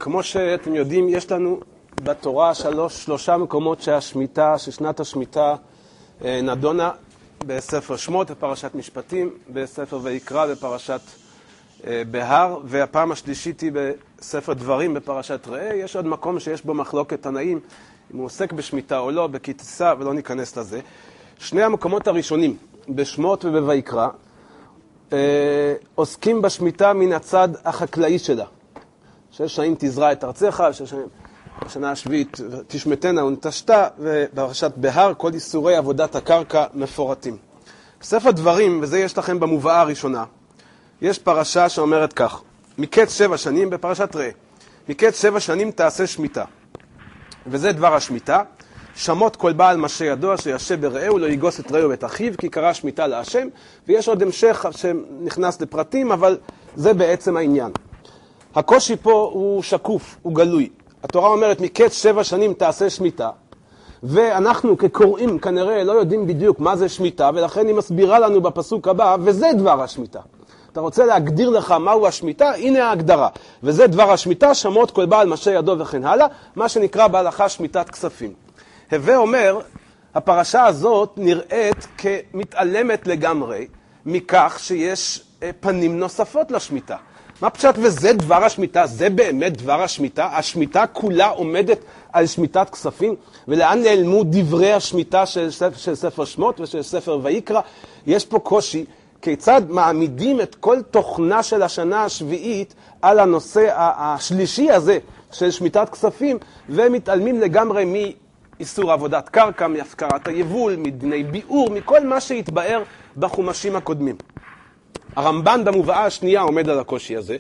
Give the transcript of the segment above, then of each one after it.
כמו שאתם יודעים, יש לנו בתורה שלושה מקומות ששנת השמיטה נדונה בספר שמות בפרשת משפטים, בספר ויקרא בפרשת בהר, והפעם השלישית היא בספר דברים בפרשת ראה. יש עוד מקום שיש בו מחלוקת תנאים, אם הוא עוסק בשמיטה או לא, בכתיסה, ולא ניכנס לזה. שני המקומות הראשונים, בשמות ובויקרא, עוסקים בשמיטה מן הצד החקלאי שלה. 6 שנים תזרע את ארצך, 6 שנים בשנה השביעית תשמטנה ונטשתה, ובפרשת בהר כל איסורי עבודת הקרקע מפורטים. בספר דברים, וזה יש לכם במובאה הראשונה, יש פרשה שאומרת כך, מקץ 7 שנים בפרשת ראה, מקץ 7 שנים תעשה שמיטה. וזה דבר השמיטה, שמות כל בעל משה ידוע שישב ברעהו, לא יגוס את רעהו ואת אחיו, כי קרא שמיטה להשם, ויש עוד המשך שנכנס לפרטים, אבל זה בעצם העניין. הקושי פה הוא שקוף, הוא גלוי. התורה אומרת, מקץ 7 שנים תעשה שמיטה, ואנחנו כקוראים כנראה לא יודעים בדיוק מה זה שמיטה, ולכן היא מסבירה לנו בפסוק הבא, וזה דבר השמיטה. אתה רוצה להגדיר לך מהו השמיטה? הנה ההגדרה. וזה דבר השמיטה, שמות כל בעל משה ידו וכן הלאה, מה שנקרא בהלכה שמיטת כספים. הווה אומר, הפרשה הזאת נראית כמתעלמת לגמרי מכך שיש פנים נוספות לשמיטה. מה פשט וזה דבר השמיטה? זה באמת דבר השמיטה? השמיטה כולה עומדת על שמיטת כספים? ולאן נעלמו דברי השמיטה של ספר שמות ושל ספר ויקרא? יש פה קושי. כיצד מעמידים את כל תוכנה של השנה השביעית על הנושא השלישי הזה של שמיטת כספים, ומתעלמים לגמרי מאיסור עבודת קרקע, מהפקרת היבול, מדיני ביאור, מכל מה שהתבאר בחומשים הקודמים. הרמב"ן במובאה השנייה עומד על הקושי הזה,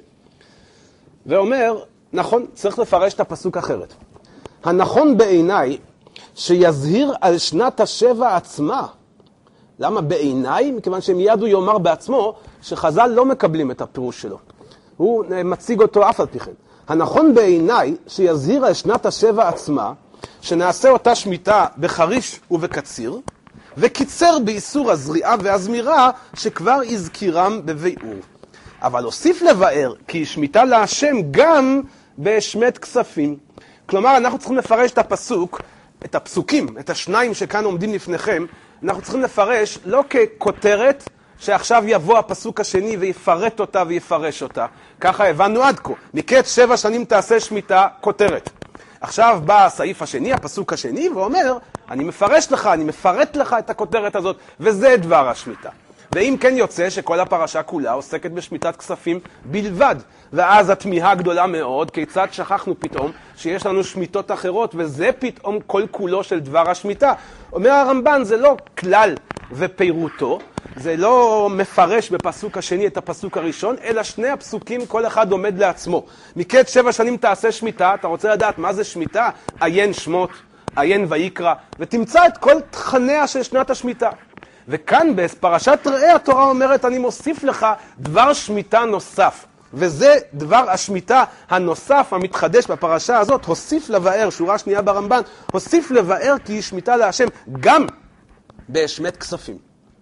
ואומר, נכון, צריך לפרש את הפסוק אחרת. הנכון בעיניי שיזהיר על שנת השבע עצמה. למה בעיניי? מכיוון שמיד הוא יאמר בעצמו שחז"ל לא מקבלים את הפירוש שלו. הוא מציג אותו אף על פי כן. הנכון בעיניי שיזהיר על שנת השבע עצמה, שנעשה אותה שמיטה בחריש ובקציר, וקיצר באיסור הזריעה והזמירה שכבר הזכירם בביאור. אבל הוסיף לבאר כי שמיטה להשם גם בשמט כספים. כלומר, אנחנו צריכים לפרש את הפסוק, את הפסוקים, את השניים שכאן עומדים לפניכם, אנחנו צריכים לפרש לא ככותרת שעכשיו יבוא הפסוק השני ויפרט אותה ויפרש אותה. ככה הבנו עד כה. מקץ 7 שנים תעשה שמיטה, כותרת. עכשיו בא הסעיף השני, הפסוק השני, ואומר, אני מפרש לך, אני מפרט לך את הכותרת הזאת, וזה דבר השמיטה. ואם כן יוצא שכל הפרשה כולה עוסקת בשמיטת כספים בלבד, ואז התמיהה גדולה מאוד, כיצד שכחנו פתאום שיש לנו שמיטות אחרות, וזה פתאום כל כולו של דבר השמיטה. אומר הרמב"ן, זה לא כלל ופירוטו, זה לא מפרש בפסוק השני את הפסוק הראשון, אלא שני הפסוקים כל אחד עומד לעצמו. מקץ 7 שנים תעשה שמיטה, אתה רוצה לדעת מה זה שמיטה? עיין שמות, עיין ויקרא, ותמצא את כל תכניה של שנת השמיטה. וכאן בפרשת ראה התורה אומרת, אני מוסיף לך דבר שמיטה נוסף. וזה דבר השמיטה הנוסף המתחדש בפרשה הזאת, הוסיף לבאר, שורה שנייה ברמב"ן, הוסיף לבאר כי היא שמיטה להשם גם בשמט כספים.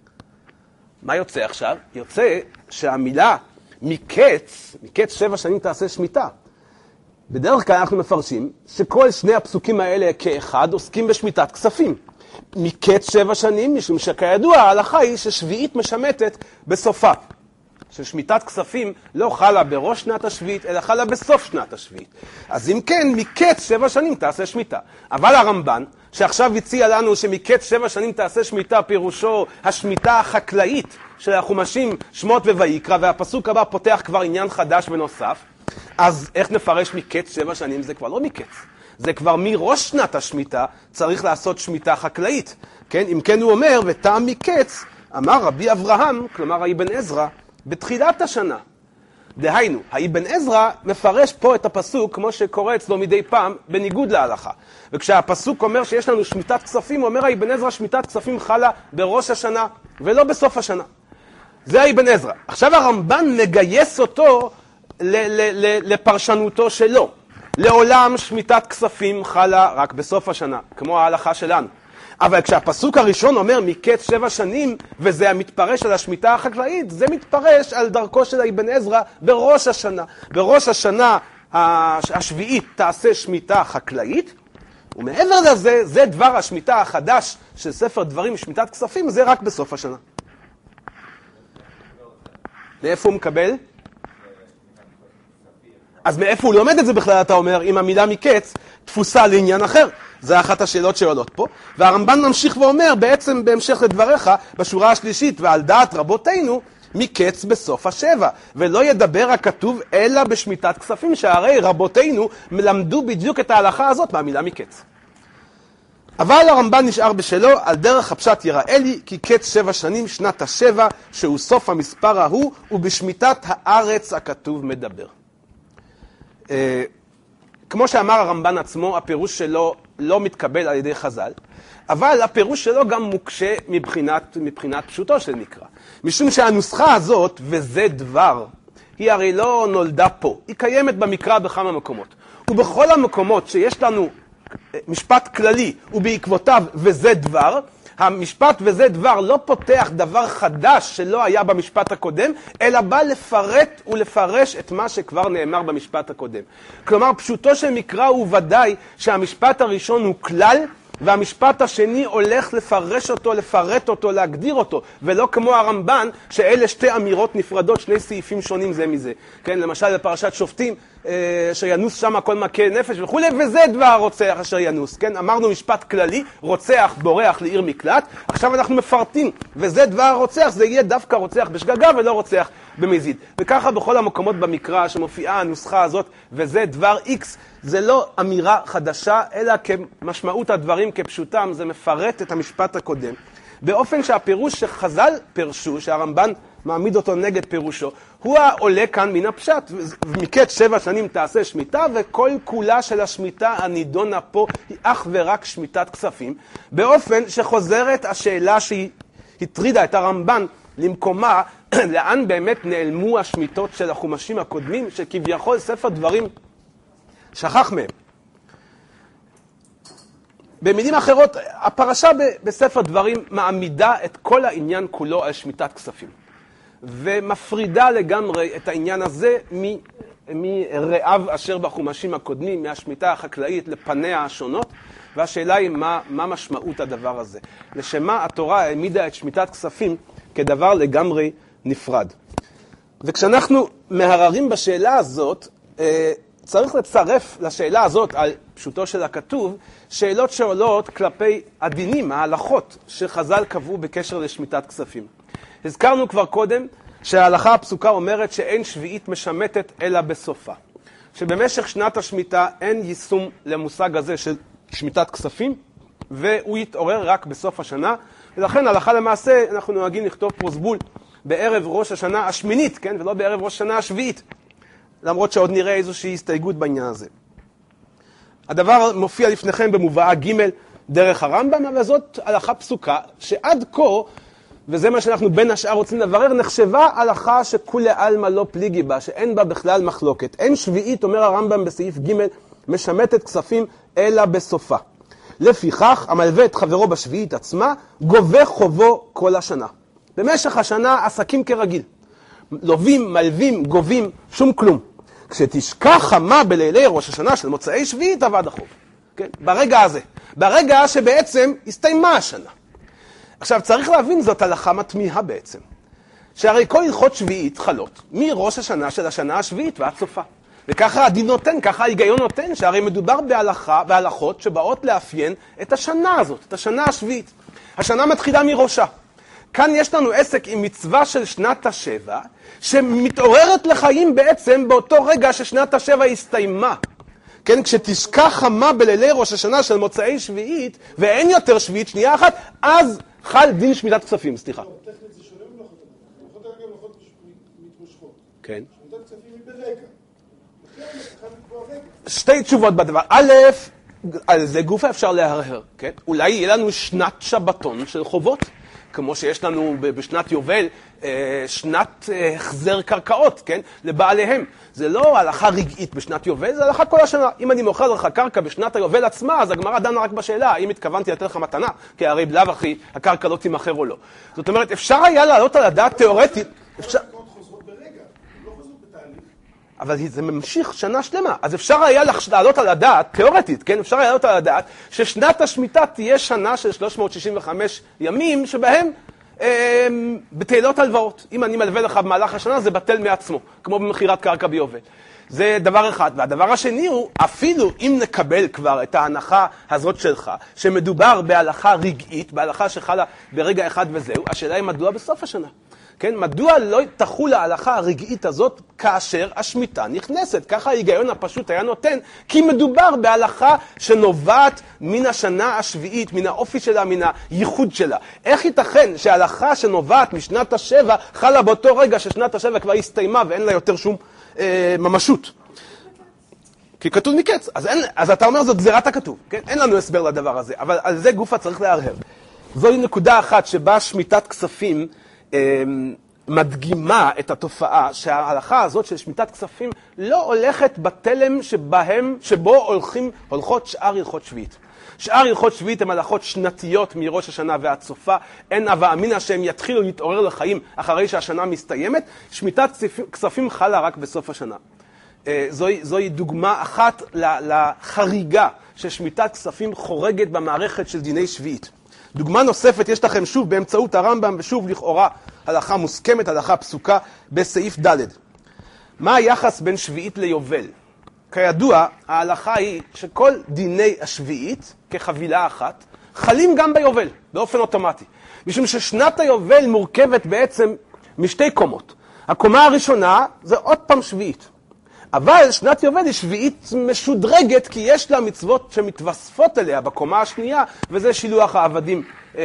מה יוצא עכשיו? יוצא שהמילה מקץ 7 שנים תעשה שמיטה. בדרך כלל אנחנו מפרשים שכל שני הפסוקים האלה כאחד עוסקים בשמיטת כספים. מקץ 7 שנים, משום שכידוע ההלכה היא ששביעית משמטת בסופה. ששמיטת כספים לא חלה בראש שנת השביעית, אלא חלה בסוף שנת השביעית. אז אם כן, מקץ 7 שנים תעשה שמיטה. אבל הרמב"ן, שעכשיו הציע לנו שמקץ 7 שנים תעשה שמיטה, פירושו השמיטה החקלאית של החומשים שמות וויקרא, והפסוק הבא פותח כבר עניין חדש ונוסף, אז איך נפרש מקץ 7 שנים? זה כבר לא מקץ. זה כבר מראש שנת השמיטה צריך לעשות שמיטה חקלאית. כן? אם כן הוא אומר, וטעם מקץ, אמר רבי אברהם, כלומר האבן עזרא, בתחילת השנה. דהיינו, האבן עזרא מפרש פה את הפסוק כמו שקורה אצלו מדי פעם בניגוד להלכה. וכשהפסוק אומר שיש לנו שמיטת כספים, הוא אומר האבן עזרא שמיטת כספים חלה בראש השנה ולא בסוף השנה. זה האבן עזרא. עכשיו הרמב"ן מגייס אותו לפרשנותו שלו. לעולם שמיטת כספים חלה רק בסוף השנה, כמו ההלכה שלנו. אבל כשהפסוק הראשון אומר מקץ 7 שנים, וזה המתפרש על השמיטה החקלאית, זה מתפרש על דרכו של האבן עזרא בראש השנה. בראש השנה השביעית תעשה שמיטה חקלאית, ומעבר לזה, זה דבר השמיטה החדש של ספר דברים, שמיטת כספים, זה רק בסוף השנה. מאיפה הוא מקבל? אז מאיפה הוא לומד את זה בכלל, אתה אומר, אם המילה מקץ תפוסה לעניין אחר? זה אחת השאלות שעולות פה. והרמב"ן ממשיך ואומר, בעצם בהמשך לדבריך, בשורה השלישית, ועל דעת רבותינו, מקץ בסוף השבע. ולא ידבר הכתוב אלא בשמיטת כספים, שהרי רבותינו מלמדו בדיוק את ההלכה הזאת מהמילה מקץ. אבל הרמב"ן נשאר בשלו, על דרך הפשט יראה לי, כי קץ 7 שנים, שנת השבע, שהוא סוף המספר ההוא, ובשמיטת הארץ הכתוב מדבר. כמו שאמר הרמב"ן עצמו, הפירוש שלו לא מתקבל על ידי חז"ל, אבל הפירוש שלו גם מוקשה מבחינת פשוטו של מקרא. משום שהנוסחה הזאת, וזה דבר, היא הרי לא נולדה פה, היא קיימת במקרא בכמה מקומות. ובכל המקומות שיש לנו משפט כללי ובעקבותיו וזה דבר, המשפט וזה דבר לא פותח דבר חדש שלא היה במשפט הקודם, אלא בא לפרט ולפרש את מה שכבר נאמר במשפט הקודם. כלומר, פשוטו של מקרא הוא ודאי שהמשפט הראשון הוא כלל, והמשפט השני הולך לפרש אותו, לפרט אותו, להגדיר אותו, ולא כמו הרמב"ן, שאלה שתי אמירות נפרדות, שני סעיפים שונים זה מזה. כן, למשל בפרשת שופטים, אשר ינוס שם הכל מכה נפש וכו', וזה דבר הרוצח אשר ינוס. כן, אמרנו משפט כללי, רוצח בורח לעיר מקלט, עכשיו אנחנו מפרטים, וזה דבר הרוצח, זה יהיה דווקא רוצח בשגגה ולא רוצח במזיד. וככה בכל המקומות במקרא שמופיעה הנוסחה הזאת, וזה דבר X, זה לא אמירה חדשה, אלא כמשמעות הדברים כפשוטם, זה מפרט את המשפט הקודם. באופן שהפירוש שחז"ל פירשו, שהרמב"ן מעמיד אותו נגד פירושו, הוא העולה כאן מן הפשט. מקץ 7 שנים תעשה שמיטה, וכל כולה של השמיטה הנידונה פה היא אך ורק שמיטת כספים, באופן שחוזרת השאלה שהיא הטרידה את הרמב"ן למקומה, לאן באמת נעלמו השמיטות של החומשים הקודמים, שכביכול ספר דברים שכח מהם. במילים אחרות, הפרשה בספר דברים מעמידה את כל העניין כולו על שמיטת כספים, ומפרידה לגמרי את העניין הזה מרעב אשר בחומשים הקודמים, מהשמיטה החקלאית לפניה השונות, והשאלה היא מה משמעות הדבר הזה. לשמה התורה העמידה את שמיטת כספים כדבר לגמרי נפרד. וכשאנחנו מהררים בשאלה הזאת, צריך לצרף לשאלה הזאת על פשוטו של הכתוב, שאלות שעולות כלפי הדינים, ההלכות שחז"ל קבעו בקשר לשמיטת כספים. הזכרנו כבר קודם שההלכה הפסוקה אומרת שאין שביעית משמטת אלא בסופה. שבמשך שנת השמיטה אין יישום למושג הזה של שמיטת כספים, והוא יתעורר רק בסוף השנה, ולכן הלכה למעשה אנחנו נוהגים לכתוב פרוסבול בערב ראש השנה השמינית, כן? ולא בערב ראש השנה השביעית. למרות שעוד נראה איזושהי הסתייגות בעניין הזה. הדבר מופיע לפניכם במובאה ג' דרך הרמב"ם, אבל זאת הלכה פסוקה שעד כה, וזה מה שאנחנו בין השאר רוצים לברר, נחשבה הלכה שכולי עלמא לא פליגי בה, שאין בה בכלל מחלוקת. אין שביעית, אומר הרמב"ם בסעיף ג', משמטת כספים אלא בסופה. לפיכך, המלווה את חברו בשביעית עצמה, גובה חובו כל השנה. במשך השנה עסקים כרגיל. לובים, מלווים, גובים, שום כלום. כשתשכח חמה בלילי ראש השנה של מוצאי שביעית עבד החוב. כן? ברגע הזה. ברגע שבעצם הסתיימה השנה. עכשיו צריך להבין, זאת הלכה מתמיהה בעצם. שהרי כל הלכות שביעית חלות מראש השנה של השנה השביעית ועד סופה. וככה הדין נותן, ככה ההיגיון נותן, שהרי מדובר בהלכות שבאות לאפיין את השנה הזאת, את השנה השביעית. השנה מתחילה מראשה. כאן יש לנו עסק עם מצווה של שנת השבע, שמתעוררת לחיים בעצם באותו רגע ששנת השבע הסתיימה. כן, כשתשכח חמה בלילי ראש השנה של מוצאי שביעית, ואין יותר שביעית, שנייה אחת, אז חל דין שמיטת כספים, סליחה. טכנית זה שונה מלאכות המלאכות. מלאכות הרגע מלאכות מתמשכות. כן. שמיטת כספים היא ברגע. שתי תשובות בדבר. א', על זה גופה אפשר להרהר, כן? אולי יהיה לנו שנת שבתון של חובות, כמו שיש לנו בשנת יובל, שנת החזר קרקעות, כן? לבעליהם. זה לא הלכה רגעית בשנת יובל, זה הלכה כל השנה. אם אני מוכר לך קרקע בשנת היובל עצמה, אז הגמרא דנה רק בשאלה, האם התכוונתי לתת לך מתנה, כי הרי בלאו הכי הקרקע לא תימכר או לא. זאת אומרת, אפשר היה לעלות על הדעת תיאורטית, אפשר... חוזרות ברגע, לא חוזרות בתהליך. אבל זה ממשיך שנה שלמה. אז אפשר היה לעלות על הדעת, תיאורטית, כן? אפשר היה לעלות על הדעת ששנת השמיטה תהיה שנה של 365 ימים שבהם בתהילות הלוואות. אם אני מלווה לך במהלך השנה, זה בטל מעצמו, כמו במכירת קרקע ביובל. זה דבר אחד. והדבר השני הוא, אפילו אם נקבל כבר את ההנחה הזאת שלך, שמדובר בהלכה רגעית, בהלכה שחלה ברגע אחד וזהו, השאלה היא מדוע בסוף השנה. כן? מדוע לא תחול ההלכה הרגעית הזאת כאשר השמיטה נכנסת? ככה ההיגיון הפשוט היה נותן, כי מדובר בהלכה שנובעת מן השנה השביעית, מן האופי שלה, מן הייחוד שלה. איך ייתכן שההלכה שנובעת משנת השבע חלה באותו רגע ששנת השבע כבר הסתיימה ואין לה יותר שום ממשות? כי כתוב מקץ. אז אתה אומר זאת גזירת הכתוב, כן? אין לנו הסבר לדבר הזה, אבל על זה גופה צריך להרהר. זוהי נקודה אחת שבה שמיטת כספים מדגימה את התופעה שההלכה הזאת של שמיטת כספים לא הולכת בתלם שבו הולכות שאר הלכות שביעית. שאר הלכות שביעית הן הלכות שנתיות מראש השנה ועד סופה, אין הווה אמינא שהם יתחילו להתעורר לחיים אחרי שהשנה מסתיימת. שמיטת כספים חלה רק בסוף השנה. זוהי דוגמה אחת לחריגה ששמיטת כספים חורגת במערכת של דיני שביעית. דוגמה נוספת יש לכם שוב באמצעות הרמב"ם, ושוב לכאורה הלכה מוסכמת, הלכה פסוקה בסעיף ד'. מה היחס בין שביעית ליובל? כידוע, ההלכה היא שכל דיני השביעית כחבילה אחת חלים גם ביובל, באופן אוטומטי. משום ששנת היובל מורכבת בעצם משתי קומות. הקומה הראשונה זה עוד פעם שביעית. אבל שנת יובל היא שביעית משודרגת, כי יש לה מצוות שמתווספות אליה בקומה השנייה, וזה שילוח העבדים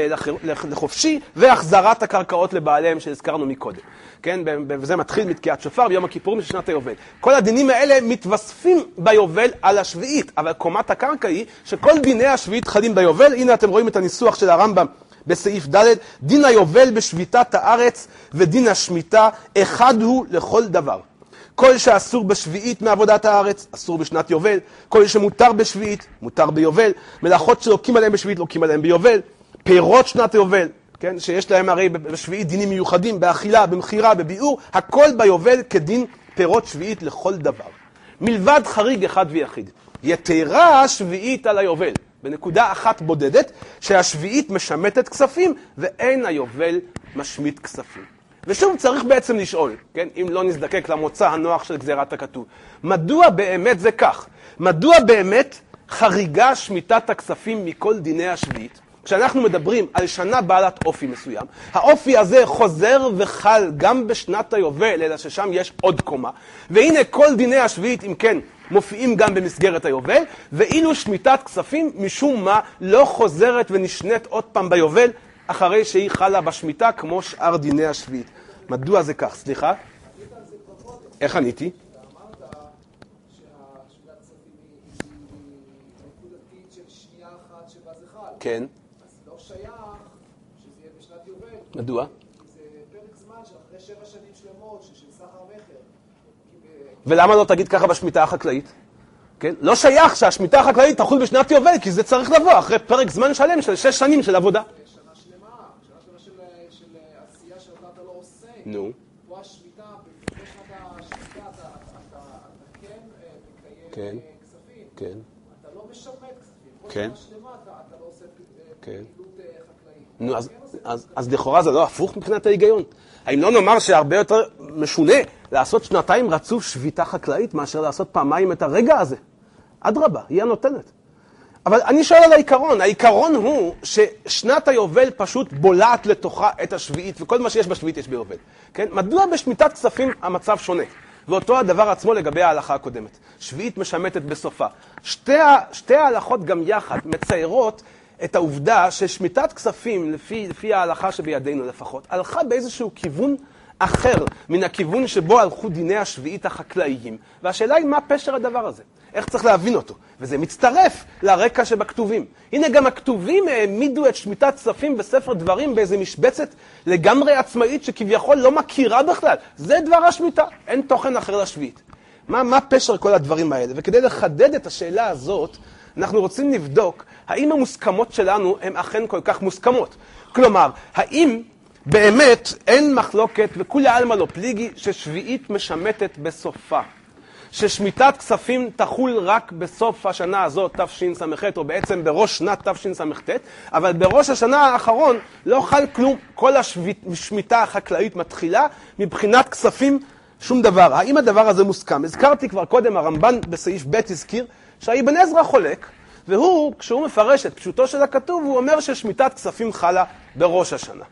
לחופשי, והחזרת הקרקעות לבעליהם שהזכרנו מקודם. כן? וזה מתחיל מתקיעת שופר ביום הכיפורים של שנת היובל. כל הדינים האלה מתווספים ביובל על השביעית, אבל קומת הקרקע היא שכל דיני השביעית חלים ביובל. הנה אתם רואים את הניסוח של הרמב"ם בסעיף ד', דין היובל בשביתת הארץ ודין השמיטה אחד הוא לכל דבר. כל שאסור בשביעית מעבודת הארץ, אסור בשנת יובל. כל שמותר בשביעית, מותר ביובל. מלאכות שלוקים עליהם בשביעית, לוקים עליהם ביובל. פירות שנת יובל, כן? שיש להם הרי בשביעית דינים מיוחדים, באכילה, במחירה, בביאור, הכל ביובל כדין פירות שביעית לכל דבר. מלבד חריג אחד ויחיד. יתרה שביעית על היובל, בנקודה אחת בודדת, שהשביעית משמטת כספים, ואין היובל משמיט כספים. ושוב צריך בעצם לשאול, כן? אם לא נזדקק למוצא הנוח של גזירת הכתוב. מדוע באמת זה כך? מדוע באמת חריגה שמיטת הכספים מכל דיני השביעית? כשאנחנו מדברים על שנה בעלת אופי מסוים, האופי הזה חוזר וחל גם בשנת היובל, אלא ששם יש עוד קומה. והנה כל דיני השביעית, אם כן, מופיעים גם במסגרת היובל, ואילו שמיטת כספים משום מה לא חוזרת ונשנית עוד פעם ביובל, אחרי שהיא חלה בשמיטה כמו שאר דיני השביעית. מדוע זה כך? סליחה? איך עניתי? אמרת שהשמיטת כספים היא נקודתית של שנייה אחת שבה זה חל. כן. אז לא שייך שזה יהיה בשנת יובל. מדוע? כי זה פרק זמן של אחרי 7 שנים שלמות של סחר מכר. ולמה לא תגיד ככה בשמיטה החקלאית? כן? לא שייך שהשמיטה החקלאית תחול בשנת יובל, כי זה צריך לבוא אחרי פרק זמן שלם של 6 שנים של עבודה. שנה שלמה של עשייה שאתה לא עושה. נו. פה השמיטה, בשנת השמיטה אתה כן מקיים כספים. כן. אתה לא משמט כספים. פה כן. שנה שלמה אתה לא עושה פעילות חקלאית. נו, אז לכאורה זה לא הפוך מבחינת ההיגיון. האם לא נאמר שהרבה יותר משונה לעשות 2 רצוף שביתה חקלאית מאשר לעשות פעמיים את הרגע הזה? אדרבה, היא הנותנת. אבל אני שואל על העיקרון. העיקרון הוא ששנת היובל פשוט בולעת לתוכה את השביעית, וכל מה שיש בשביעית יש ביובל. כן? מדוע בשמיטת כספים המצב שונה? ואותו הדבר עצמו לגבי ההלכה הקודמת. שביעית משמטת בסופה. שתי ההלכות גם יחד מציירות את העובדה ששמיטת כספים, לפי ההלכה שבידינו לפחות, הלכה באיזשהו כיוון אחר מן הכיוון שבו הלכו דיני השביעית החקלאיים. והשאלה היא מה פשר הדבר הזה? איך צריך להבין אותו? וזה מצטרף לרקע שבכתובים. הנה גם הכתובים העמידו את שמיטת כספים בספר דברים באיזו משבצת לגמרי עצמאית שכביכול לא מכירה בכלל. זה דבר השמיטה, אין תוכן אחר לשביעית. מה פשר כל הדברים האלה? וכדי לחדד את השאלה הזאת, אנחנו רוצים לבדוק האם המוסכמות שלנו הן אכן כל כך מוסכמות. כלומר, האם באמת אין מחלוקת וכולי עלמא לא פליגי ששביעית משמטת בסופה. ששמיטת כספים תחול רק בסוף השנה הזאת, תשס"ח, או בעצם בראש שנת תשס"ט, אבל בראש השנה האחרון לא חל כלום. כל השמיטה החקלאית מתחילה מבחינת כספים, שום דבר. האם הדבר הזה מוסכם? הזכרתי כבר קודם, הרמב"ן בסעיף ב' הזכיר שהאבן עזרא חולק, והוא, כשהוא מפרש את פשוטו של הכתוב, הוא אומר ששמיטת כספים חלה בראש השנה.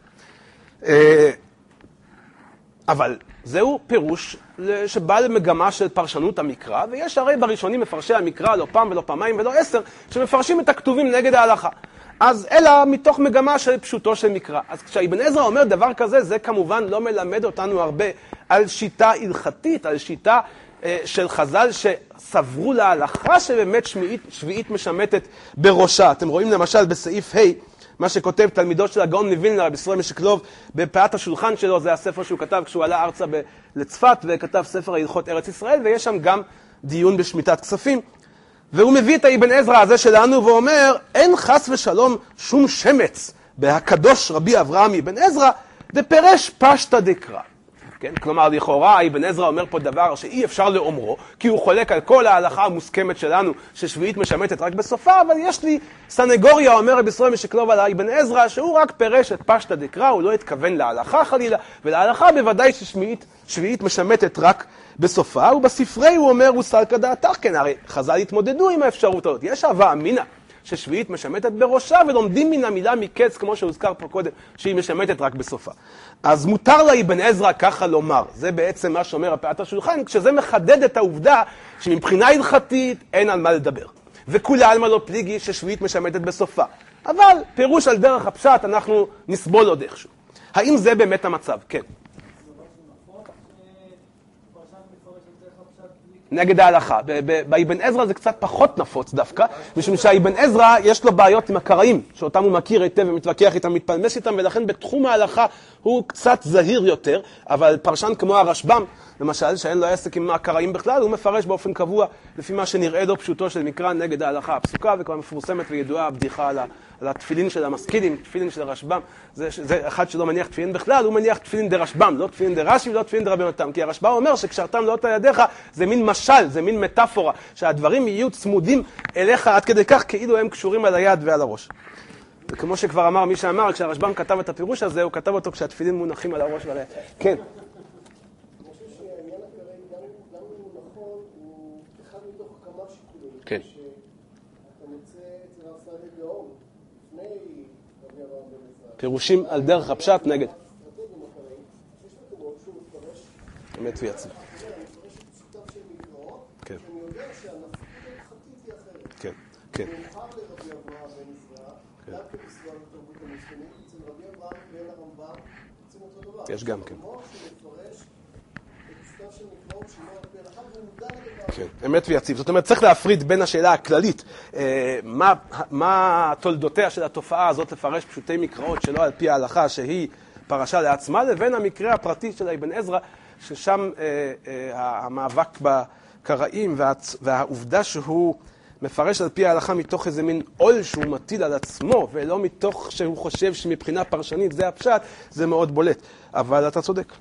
אבל זהו פירוש שבא למגמה של פרשנות המקרא, ויש הרי בראשונים מפרשי המקרא, לא פעם ולא פעמיים ולא 10, שמפרשים את הכתובים נגד ההלכה. אז אלא מתוך מגמה של פשוטו של מקרא. אז כשאבן עזרא אומר דבר כזה, זה כמובן לא מלמד אותנו הרבה על שיטה הלכתית, על שיטה של חז"ל שסברו להלכה שבאמת שביעית משמטת בראשה. אתם רואים למשל בסעיף ה' מה שכותב תלמידו של הגאון מווילנה, רבי ישראל משקלוב, בפאת השולחן שלו, זה הספר שהוא כתב כשהוא עלה ארצה לצפת, וכתב ספר הלכות ארץ ישראל, ויש שם גם דיון בשמיטת כספים. והוא מביא את האבן עזרא הזה שלנו ואומר, אין חס ושלום שום שמץ בהקדוש רבי אברהם אבן עזרא, דפרש פשטא דקרא. כן? כלומר, לכאורה, אבן עזרא אומר פה דבר שאי אפשר לאומרו, כי הוא חולק על כל ההלכה המוסכמת שלנו, ששביעית משמטת רק בסופה, אבל יש לי סנגוריה, אומר רבי ישראל משקלוב על אבן עזרא, שהוא רק פרש את פשטא דקרא, הוא לא התכוון להלכה חלילה, ולהלכה בוודאי ששביעית משמטת רק בסופה, ובספרי הוא אומר, הוא סלקא דעתך, כן, הרי חז"ל התמודדו עם האפשרות הזאת, יש הווה אמינה. ששביעית משמטת בראשה, ולומדים מן המילה מקץ, כמו שהוזכר פה קודם, שהיא משמטת רק בסופה. אז מותר לאבן עזרא ככה לומר. זה בעצם מה שאומר הפאת השולחן, כשזה מחדד את העובדה שמבחינה הלכתית אין על מה לדבר. וכולי עלמא לא פליגי ששביעית משמטת בסופה. אבל פירוש על דרך הפשט אנחנו נסבול עוד איכשהו. האם זה באמת המצב? כן. נגד ההלכה. באבן עזרא זה קצת פחות נפוץ דווקא, משום שהאבן עזרא יש לו בעיות עם הקראים, שאותם הוא מכיר היטב ומתווכח איתם, מתפלמס איתם, ולכן בתחום ההלכה הוא קצת זהיר יותר, אבל פרשן כמו הרשב"ם, למשל, שאין לו עסק עם הקראים בכלל, הוא מפרש באופן קבוע, לפי מה שנראה לו פשוטו של מקרא נגד ההלכה הפסוקה, וכבר מפורסמת וידועה הבדיחה על התפילין של המשכילים, תפילין של הרשב"ם. זה אחד שלא מניח תפילין בכלל, הוא מניח תפילין דרשב"ם, לא תפילין דרש"י ולא תפילין דרבי יונתן, כי הרשב"ם אומר שקשרתם לא ידיך, זה מין משל, זה מין מטאפורה, שהדברים יהיו צמודים אליך עד כדי כך כאילו הם קשורים על היד ועל הראש. וכמו שכבר אמר מי שאמר, כשהרשב"ם כתב את הפירוש הזה, הוא כתב אותו כשהתפילין מונחים על הראש ועל היד. כן. כן. פירושים על דרך הפשט נגד. אמת ויציב. כן. כן. כן. יש גם כן. כן, אמת ויציב. זאת אומרת, צריך להפריד בין השאלה הכללית, מה תולדותיה של התופעה הזאת לפרש פשוטי מקראות שלא על פי ההלכה שהיא פרשה לעצמה, לבין המקרה הפרטי של אבן עזרא, ששם המאבק בקראים והעובדה שהוא מפרש על פי ההלכה מתוך איזה מין עול שהוא מטיל על עצמו, ולא מתוך שהוא חושב שמבחינה פרשנית זה הפשט, זה מאוד בולט. אבל אתה צודק.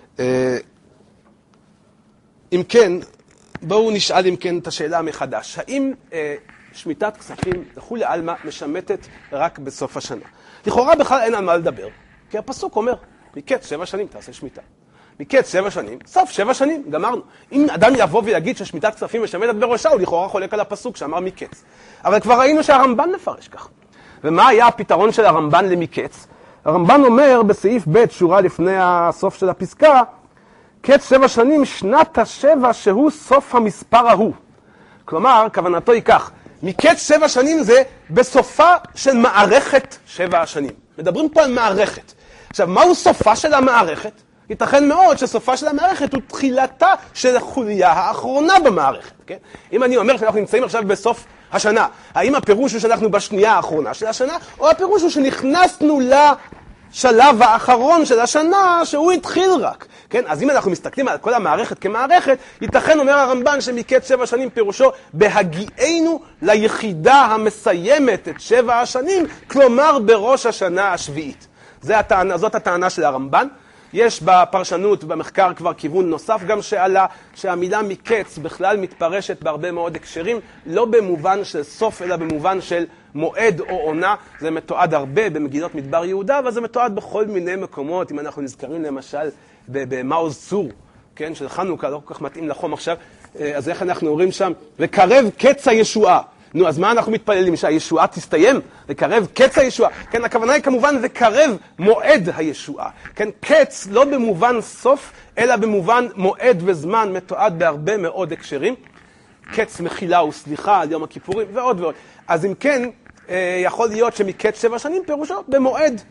אם כן, בואו נשאל אם כן את השאלה מחדש. האם שמיטת כספים לכולי עלמא משמטת רק בסוף השנה? לכאורה בכלל אין על מה לדבר, כי הפסוק אומר, מקץ 7 שנים תעשה שמיטה. מקץ 7 שנים, סוף 7 שנים, גמרנו. אם אדם יבוא ויגיד ששמיטת כספים משמטת בראשה, הוא לכאורה חולק על הפסוק שאמר מקץ. אבל כבר ראינו שהרמב"ן מפרש כך. ומה היה הפתרון של הרמב"ן למקץ? הרמב"ן אומר בסעיף ב' שורה לפני הסוף של הפסקה, קץ 7 שנים, שנת ה7 שהוא סוף המספר ההוא. כלומר, כוונתו היא כך, מקץ 7 שנים זה בסופה של מערכת 7 השנים. מדברים פה על מערכת. עכשיו, מהו סופה של המערכת? ייתכן מאוד שסופה של המערכת הוא תחילתה של החוליה האחרונה במערכת. כן? אם אני אומר שאנחנו נמצאים עכשיו בסוף השנה, האם הפירוש הוא שאנחנו בשנייה האחרונה של השנה, או הפירוש הוא שנכנסנו לשלב האחרון של השנה שהוא התחיל רק? כן? אז אם אנחנו מסתכלים על כל המערכת כמערכת, ייתכן, אומר הרמב"ן, שמקץ 7 שנים פירושו בהגיענו ליחידה המסיימת את 7 השנים, כלומר בראש השנה השביעית. זאת הטענה של הרמב"ן. יש בפרשנות ובמחקר כבר כיוון נוסף גם שעלה, שהמילה מקץ בכלל מתפרשת בהרבה מאוד הקשרים, לא במובן של סוף, אלא במובן של מועד או עונה. זה מתועד הרבה במגילות מדבר יהודה, אבל זה מתועד בכל מיני מקומות. אם אנחנו נזכרים למשל במעוז צור, כן, של חנוכה, לא כל כך מתאים לחום עכשיו, אז איך אנחנו אומרים שם? וקרב קץ הישועה. נו, אז מה אנחנו מתפללים? שהישועה תסתיים? וקרב קץ הישועה. כן, הכוונה היא כמובן וקרב מועד הישועה. כן, קץ לא במובן סוף, אלא במובן מועד וזמן, מתועד בהרבה מאוד הקשרים. קץ מחילה וסליחה על יום הכיפורים ועוד ועוד. אז אם כן, יכול להיות שמקץ 7 שנים פירושו במועד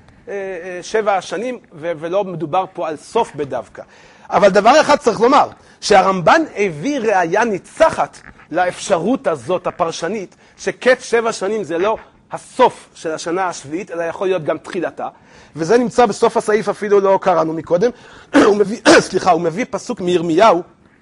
7 שנים, ולא מדובר פה על סוף בדווקא. אבל דבר אחד צריך לומר, שהרמב"ן הביא ראיה ניצחת לאפשרות הזאת הפרשנית, שקץ 7 שנים זה לא הסוף של השנה השביעית, אלא יכול להיות גם תחילתה, וזה נמצא בסוף הסעיף, אפילו לא קראנו מקודם. הוא מביא פסוק מירמיהו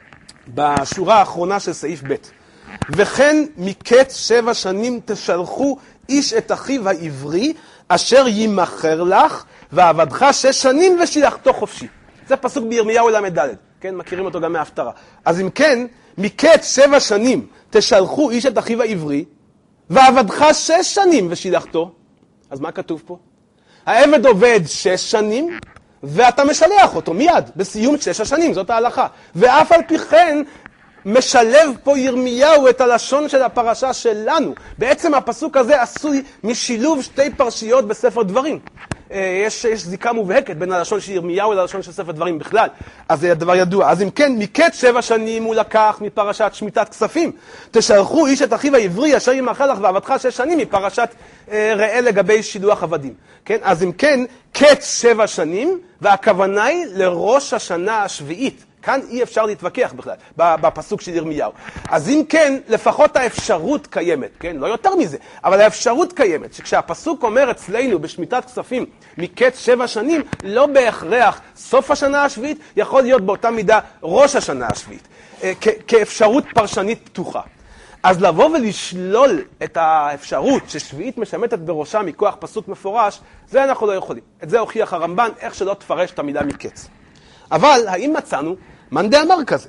בשורה האחרונה של סעיף ב'. וכן מקץ 7 שנים תשלחו איש את אחיו העברי, אשר ימכר לך, ועבדך 6 שנים ושילחתו חופשי. זה פסוק בירמיהו למד, כן, מכירים אותו גם מההפטרה. אז אם כן, מקץ 7 שנים תשלחו איש את אחיו העברי, ועבדך 6 שנים ושילחתו. אז מה כתוב פה? העבד עובד 6 שנים, ואתה משלח אותו מיד, בסיום 6 השנים, זאת ההלכה. ואף על פי כן, משלב פה ירמיהו את הלשון של הפרשה שלנו. בעצם הפסוק הזה עשוי משילוב 2 פרשיות בספר דברים. יש זיקה מובהקת בין הלשון של ירמיהו ללשון של ספר דברים בכלל. אז זה דבר ידוע. אז אם כן, מקץ 7 שנים הוא לקח מפרשת שמיטת כספים. תשלחו איש את אחיו העברי אשר ימכר לך ועבדך 6 שנים מפרשת ראה לגבי שילוח עבדים. כן? אז אם כן, קץ 7 שנים, והכוונה היא לראש השנה השביעית. כאן אי אפשר להתווכח בכלל, בפסוק של ירמיהו. אז אם כן, לפחות האפשרות קיימת, כן? לא יותר מזה, אבל האפשרות קיימת, שכשהפסוק אומר אצלנו בשמיטת כספים מקץ 7 שנים, לא בהכרח סוף השנה השביעית, יכול להיות באותה מידה ראש השנה השביעית, כאפשרות פרשנית פתוחה. אז לבוא ולשלול את האפשרות ששביעית משמטת בראשה מכוח פסוק מפורש, זה אנחנו לא יכולים. את זה הוכיח הרמב"ן, איך שלא תפרש את המילה מקץ. אבל האם מצאנו מאן דאמר כזה?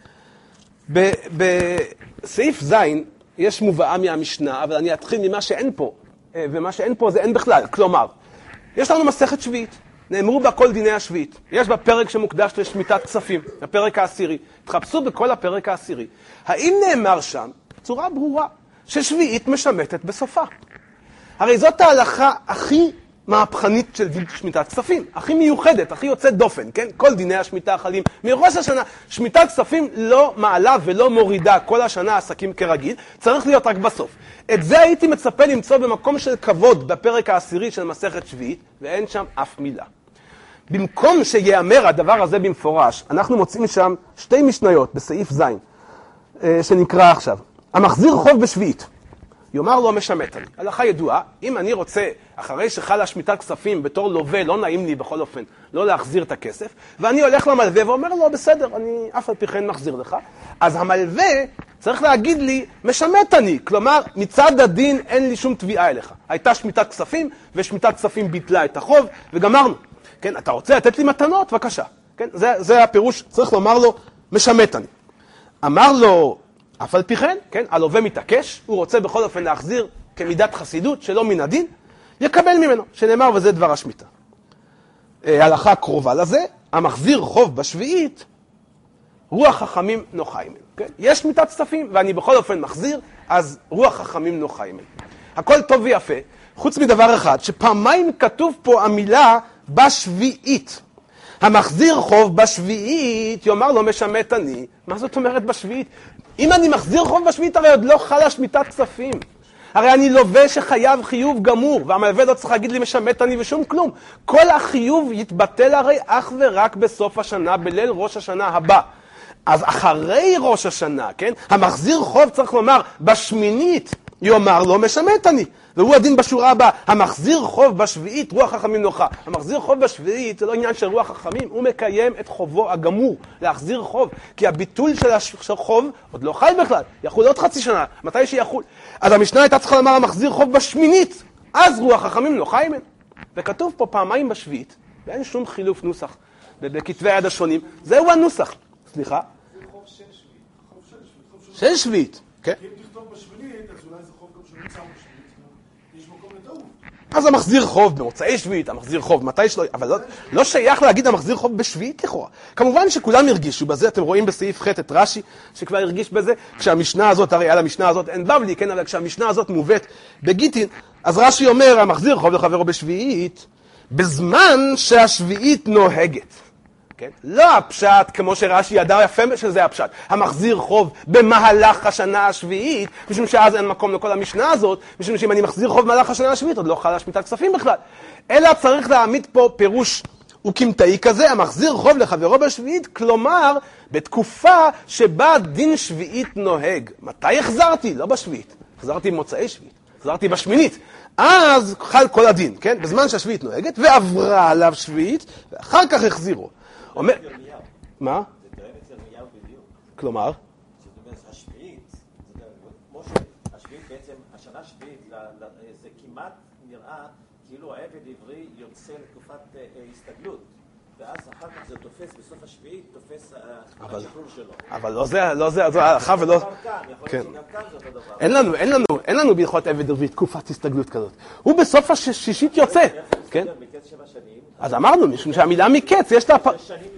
בסעיף ז' יש מובאה מהמשנה, אבל אני אתחיל ממה שאין פה, ומה שאין פה זה אין בכלל. כלומר, יש לנו מסכת שביעית, נאמרו בה כל דיני השביעית. יש בה פרק שמוקדש לשמיטת כספים, הפרק העשירי. תחפשו בכל הפרק העשירי. האם נאמר שם, בצורה ברורה, ששביעית משמטת בסופה? הרי זאת ההלכה הכי מהפכנית של שמיטת כספים, הכי מיוחדת, הכי יוצאת דופן, כן? כל דיני השמיטה חלים מראש השנה. שמיטת כספים לא מעלה ולא מורידה כל השנה עסקים כרגיל, צריך להיות רק בסוף. את זה הייתי מצפה למצוא במקום של כבוד בפרק העשירי של מסכת שביעית, ואין שם אף מילה. במקום שיאמר הדבר הזה במפורש, אנחנו מוצאים שם 2 משניות בסעיף ז' שנקרא עכשיו. המחזיר חוב בשביעית, יאמר לו משמט אני. הלכה ידועה, אם אני רוצה, אחרי שחלה שמיטת כספים בתור לווה, לא נעים לי בכל אופן, לא להחזיר את הכסף, ואני הולך למלווה ואומר לו, בסדר, אני אף על פי כן מחזיר לך, אז המלווה צריך להגיד לי, משמט אני. כלומר, מצד הדין אין לי שום תביעה אליך. הייתה שמיטת כספים, ושמיטת כספים ביטלה את החוב, וגמרנו. כן, אתה רוצה לתת לי מתנות? בבקשה. כן, זה הפירוש, צריך לומר לו, משמט אני. אמר לו, אף על פי כן, כן, הלווה מתעקש, הוא רוצה בכל אופן להחזיר כמידת חסידות שלא מן הדין, יקבל ממנו, שנאמר וזה דבר השמיטה. הלכה קרובה לזה, המחזיר חוב בשביעית, רוח חכמים נוחה ממנו. כן? יש שמיטת כספים ואני בכל אופן מחזיר, אז רוח חכמים נוחה ממנו. הכל טוב ויפה, חוץ מדבר אחד, שפעמיים כתוב פה המילה בשביעית. המחזיר חוב בשביעית, יאמר לו משמט אני. מה זאת אומרת בשביעית? אם אני מחזיר חוב בשביעית, הרי עוד לא חלה שמיטת כספים. הרי אני לווה שחייב חיוב גמור, והמלווה לא צריך להגיד לי משמט אני ושום כלום. כל החיוב יתבטל הרי אך ורק בסוף השנה, בליל ראש השנה הבא. אז אחרי ראש השנה, כן? המחזיר חוב צריך לומר, בשמינית יאמר לו משמט אני. והוא הדין בשורה הבאה, המחזיר חוב בשביעית, רוח חכמים נוחה. המחזיר חוב בשביעית זה לא עניין של רוח חכמים, הוא מקיים את חובו הגמור, להחזיר חוב. כי הביטול של החוב עוד לא חל בכלל, יחול עוד חצי שנה, מתי שיחול. אז המשנה הייתה צריכה לומר, המחזיר חוב בשמינית, אז רוח חכמים נוחה ממנו. וכתוב פה פעמיים בשביעית, ואין שום חילוף נוסח. בכתבי היד השונים. זהו הנוסח. סליחה? זה חוב של שביעית. חוב של שביעית. של שביעית, כן. אם תכתוב בשמינית, אז אולי זה חוב גם שנמצא בשמינית. יש מקום לטעות. אז המחזיר חוב במוצאי שביעית, המחזיר חוב מתי שלא, אבל לא שייך להגיד המחזיר חוב בשביעית לכאורה. כמובן שכולם הרגישו בזה, אתם רואים בסעיף ח' את רש"י שכבר הרגיש בזה, כשהמשנה הזאת, הרי על המשנה הזאת אין בבלי, כן, אבל כשהמשנה הזאת מובאת בגיטין, אז רש"י אומר, המחזיר חוב לחברו בשביעית, בזמן שהשביעית נוהגת. כן? לא הפשט כמו שרש"י ידע יפה שזה הפשט, המחזיר חוב במהלך השנה השביעית, משום שאז אין מקום לכל המשנה הזאת, משום שאם אני מחזיר חוב במהלך השנה השביעית, עוד לא חלה שמיטת כספים בכלל. אלא צריך להעמיד פה פירוש וקמטאי כזה, המחזיר חוב לחברו בשביעית, כלומר, בתקופה שבה דין שביעית נוהג. מתי החזרתי? לא בשביעית, החזרתי במוצאי שביעית, החזרתי בשמינית. אז חל כל הדין, כן? בזמן שהשביעית נוהגת, ועברה עליו שביעית, ואחר כך החזירו. אומר... מה? זה תואם אצל ירמיהו בדיוק. כלומר? זאת אומרת, השביעית, כמו שהשביעית בעצם, השנה השביעית, זה כמעט נראה כאילו העבד עברי יוצא לתקופת הסתגלות, ואז אחר כך זה תופס, בסוף השביעית תופס השחרור שלו. אבל לא זה, זו ההלכה ולא... יכול להיות שגם כאן זה אותו דבר. אין לנו בהלכות עבד עברי תקופת הסתגלות כזאת. הוא בסוף השישית יוצא, כן? מקץ 7 שנים. אז אמרנו, משום שהמילה מקץ, יש לה...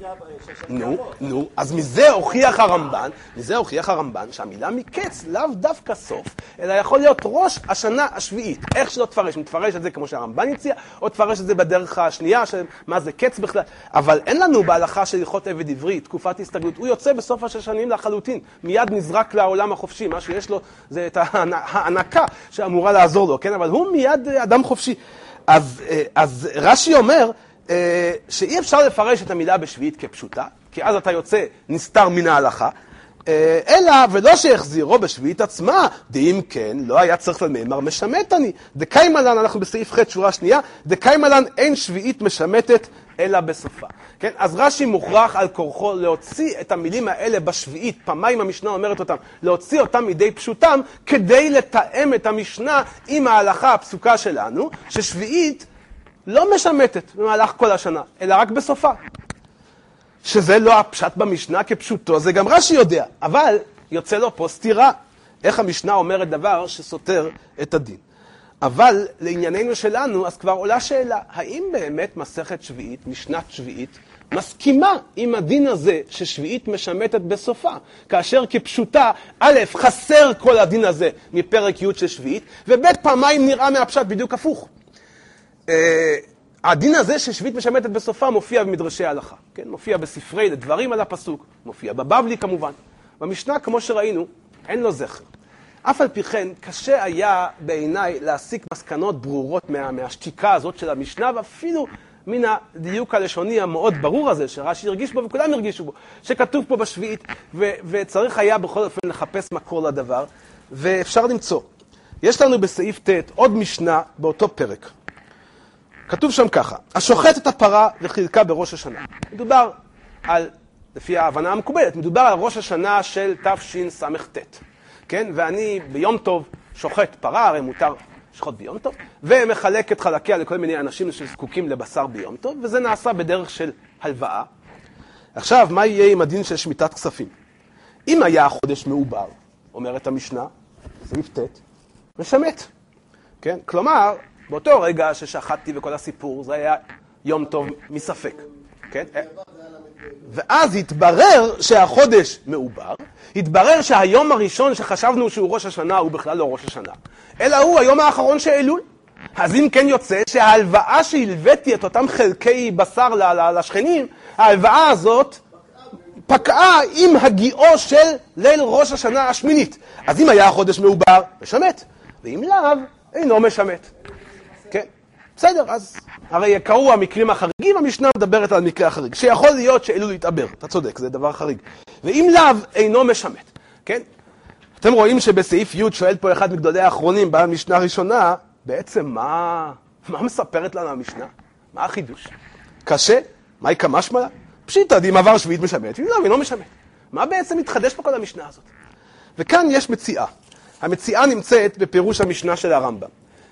נו, אז מזה הוכיח הרמב"ן שהמילה מקץ לאו דווקא סוף, אלא יכול להיות ראש השנה השביעית. איך שלא תפרש, מתפרש את זה כמו שהרמב"ן הציע, או תפרש את זה בדרך השנייה, מה זה קץ בכלל. אבל אין לנו בהלכה של הלכות עבד עברי, תקופת הסתגלות. הוא יוצא בסוף השנים לחלוטין, מיד נזרק לעולם החופשי. מה שיש לו זה את ההנקה שאמורה לעזור לו, כן? אבל הוא מיד אדם חופשי. אז רש"י אומר שאי אפשר לפרש את המילה בשביעית כפשוטה, כי אז אתה יוצא נסתר מן ההלכה, אלא ולא שהחזירו בשביעית עצמה, דאם כן, לא היה צריך למימר משמטני. דקיימלן, אנחנו בסעיף ח' שורה שנייה, דקיימלן אין שביעית משמטת אלא בסופה. כן? אז רש"י מוכרח על כורחו להוציא את המילים האלה בשביעית, פעמיים המשנה אומרת אותם, להוציא אותם מידי פשוטם, כדי לתאם את המשנה עם ההלכה הפסוקה שלנו, ששביעית לא משמטת במהלך כל השנה, אלא רק בסופה. שזה לא הפשט במשנה כפשוטו, זה גם רש"י יודע, אבל יוצא לו פה סתירה. איך המשנה אומרת דבר שסותר את הדין. אבל לענייננו שלנו, אז כבר עולה שאלה, האם באמת מסכת שביעית, משנת שביעית, מסכימה עם הדין הזה ששביעית משמטת בסופה, כאשר כפשוטה, א', חסר כל הדין הזה מפרק י' של שביעית, וב', פעמיים נראה מהפשט בדיוק הפוך. הדין הזה ששביעית משמטת בסופה מופיע במדרשי ההלכה, כן? מופיע בספרי לדברים על הפסוק, מופיע בבבלי כמובן. במשנה, כמו שראינו, אין לו זכר. אף על פי כן, קשה היה בעיניי להסיק מסקנות ברורות מהשתיקה הזאת של המשנה, ואפילו מן הדיוק הלשוני המאוד ברור הזה, שרש"י הרגיש בו וכולם הרגישו בו, שכתוב פה בשביעית, וצריך היה בכל אופן לחפש מקור לדבר, ואפשר למצוא. יש לנו בסעיף ט' עוד משנה באותו פרק. כתוב שם ככה, השוחט את הפרה וחילקה בראש השנה. מדובר על, לפי ההבנה המקובלת, מדובר על ראש השנה של תשס"ט. כן? ואני ביום טוב שוחט פרה, הרי מותר לשחוט ביום טוב, ומחלק את חלקיה לכל מיני אנשים שזקוקים לבשר ביום טוב, וזה נעשה בדרך של הלוואה. עכשיו, מה יהיה עם הדין של שמיטת כספים? אם היה החודש מעובר, אומרת המשנה, סעיף ט', משמט. כן? כלומר, באותו רגע ששחטתי וכל הסיפור, זה היה יום טוב מספק. כן? ואז התברר שהחודש מעובר, התברר שהיום הראשון שחשבנו שהוא ראש השנה הוא בכלל לא ראש השנה, אלא הוא היום האחרון של אלול. אז אם כן יוצא שההלוואה שהלוויתי את אותם חלקי בשר לשכנים, ההלוואה הזאת פקעה עם הגיעו של ליל ראש השנה השמינית. אז אם היה החודש מעובר, משמט, ואם לאו, אינו משמט. כן? בסדר, אז הרי קראו המקרים החריגים, המשנה מדברת על מקרה החריג, שיכול להיות שאלול יתעבר, אתה צודק, זה דבר חריג. ואם לאו, אינו משמט, כן? אתם רואים שבסעיף י' שואל פה אחד מגדולי האחרונים, במשנה הראשונה, בעצם מה מספרת לנו המשנה? מה החידוש? קשה? מה יקמש מלה? פשיטא, אם עבר שביעית משמט, ואם לאו, אינו משמט. מה בעצם מתחדש פה כל המשנה הזאת? וכאן יש מציאה. המציאה נמצאת בפירוש המשנה של הרמב"ם.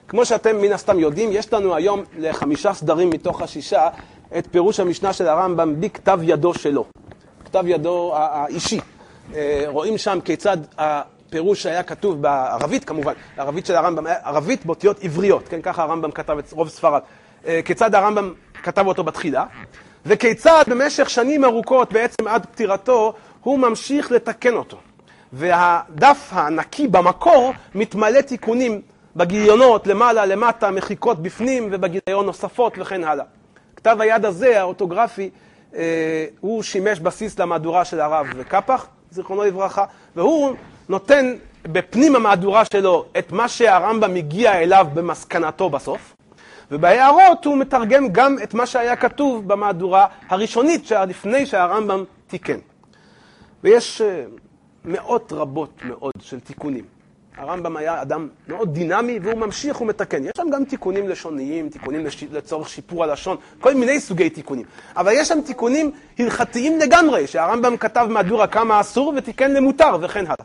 כמו שאתם מן הסתם יודעים, יש לנו היום ל5 סדרים מתוך 6 את פירוש המשנה של הרמב"ם בכתב ידו שלו, כתב ידו האישי. רואים שם כיצד הפירוש היה כתוב בערבית, כמובן, הערבית של הרמב"ם, ערבית באותיות עבריות, כן, ככה הרמב"ם כתב את רוב ספרד. כיצד הרמב"ם כתב אותו בתחילה, וכיצד במשך שנים ארוכות, בעצם עד פטירתו, הוא ממשיך לתקן אותו. והדף הענקי במקור מתמלא תיקונים בגיליונות, למעלה, למטה, מחיקות בפנים ובגיליון נוספות וכן הלאה. כתב היד הזה, האוטוגרפי, הוא שימש בסיס למהדורה של הרב קפח, זיכרונו לברכה, והוא נותן בפנים המהדורה שלו את מה שהרמב"ם הגיע אליו במסקנתו בסוף, ובהערות הוא מתרגם גם את מה שהיה כתוב במהדורה הראשונית לפני שהרמב"ם תיקן. ויש מאות רבות מאוד של תיקונים. הרמב"ם היה אדם מאוד דינמי והוא ממשיך ומתקן. יש שם גם תיקונים לשוניים, תיקונים לצורך שיפור הלשון, כל מיני סוגי תיקונים. אבל יש שם תיקונים הלכתיים לגמרי, שהרמב"ם כתב מהדורה כמה אסור ותיקן למותר וכן הלאה.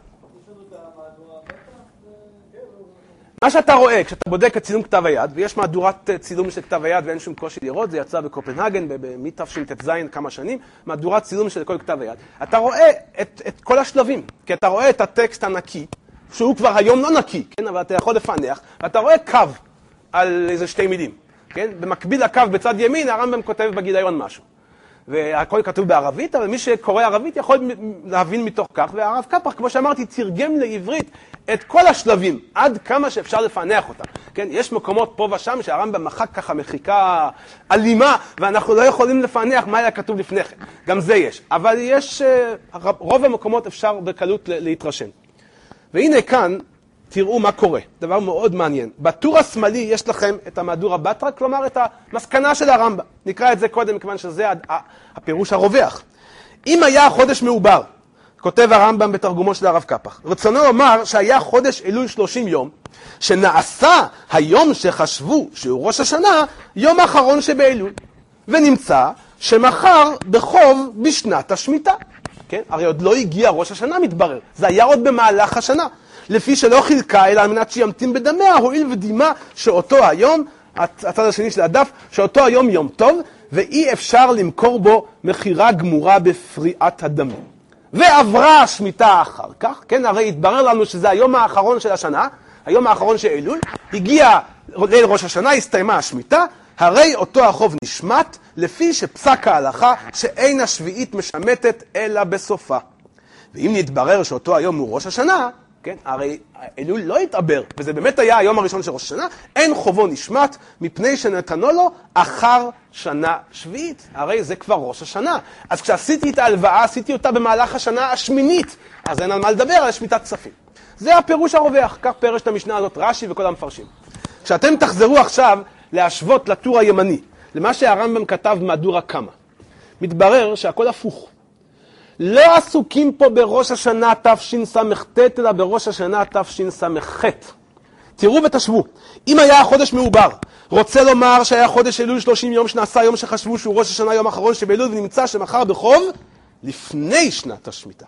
מה שאתה רואה כשאתה בודק את צילום כתב היד, ויש מהדורת צילום של כתב היד ואין שום קושי לראות, זה יצא בקופנהגן מתש"טז כמה שנים, מהדורת צילום של כל כתב היד. אתה רואה את כל השלבים, כי אתה רואה את הטקסט הנקי, שהוא כבר היום לא נקי, כן? אבל אתה יכול לפענח, ואתה רואה קו על איזה 2 מילים, כן? במקביל לקו בצד ימין, הרמב"ם כותב בגיליון משהו. והכל כתוב בערבית, אבל מי שקורא ערבית יכול להבין מתוך כך, והרב קפח, כמו שאמרתי, תרגם לעברית את כל השלבים, עד כמה שאפשר לפענח אותם. כן? יש מקומות פה ושם שהרמב"ם מחק ככה מחיקה אלימה, ואנחנו לא יכולים לפענח מה היה כתוב לפני כן. גם זה יש. אבל יש, רוב המקומות אפשר בקלות להתרשם. והנה כאן, תראו מה קורה. דבר מאוד מעניין. בטור השמאלי יש לכם את המהדורה בתרא, כלומר את המסקנה של הרמב"ם. נקרא את זה קודם, מכיוון שזה הפירוש הרווח. אם היה חודש מעובר, כותב הרמב"ם בתרגומו של הרב קפח, רצונו לומר שהיה חודש אלול 30 יום, שנעשה היום שחשבו שהוא ראש השנה, יום האחרון שבאלול. ונמצא שמחר בחוב בשנת השמיטה. כן? הרי עוד לא הגיע ראש השנה, מתברר. זה היה עוד במהלך השנה. לפי שלא חילקה, אלא על מנת שימתין בדמיה, הועיל ודימה שאותו היום, הצד השני של הדף, שאותו היום יום טוב, ואי אפשר למכור בו מחירה גמורה בפריעת הדמים. ועברה השמיטה אחר כך, כן? הרי התברר לנו שזה היום האחרון של השנה, היום האחרון של אלול, הגיע ליל ראש השנה, הסתיימה השמיטה, הרי אותו החוב נשמט, לפי שפסק ההלכה שאין השביעית משמטת אלא בסופה. ואם נתברר שאותו היום הוא ראש השנה, כן, הרי אלול לא התעבר, וזה באמת היה היום הראשון של ראש השנה, אין חובו נשמט, מפני שנתנו לו אחר שנה שביעית. הרי זה כבר ראש השנה. אז כשעשיתי את ההלוואה, עשיתי אותה במהלך השנה השמינית, אז אין על מה לדבר על שמיטת כספים. זה הפירוש הרווח, כך פירש את המשנה הזאת רש"י וכל המפרשים. כשאתם תחזרו עכשיו להשוות לטור הימני, למה שהרמב"ם כתב במהדורה קמא, מתברר שהכל הפוך. לא עסוקים פה בראש השנה תשס"ט, אלא בראש השנה תשס"ח. תראו ותשוו. אם היה החודש מעובר, רוצה לומר שהיה חודש אלול 30 יום שנעשה יום שחשבו שהוא ראש השנה יום האחרון שבאלול, ונמצא שמחר בחוב לפני שנת השמיטה.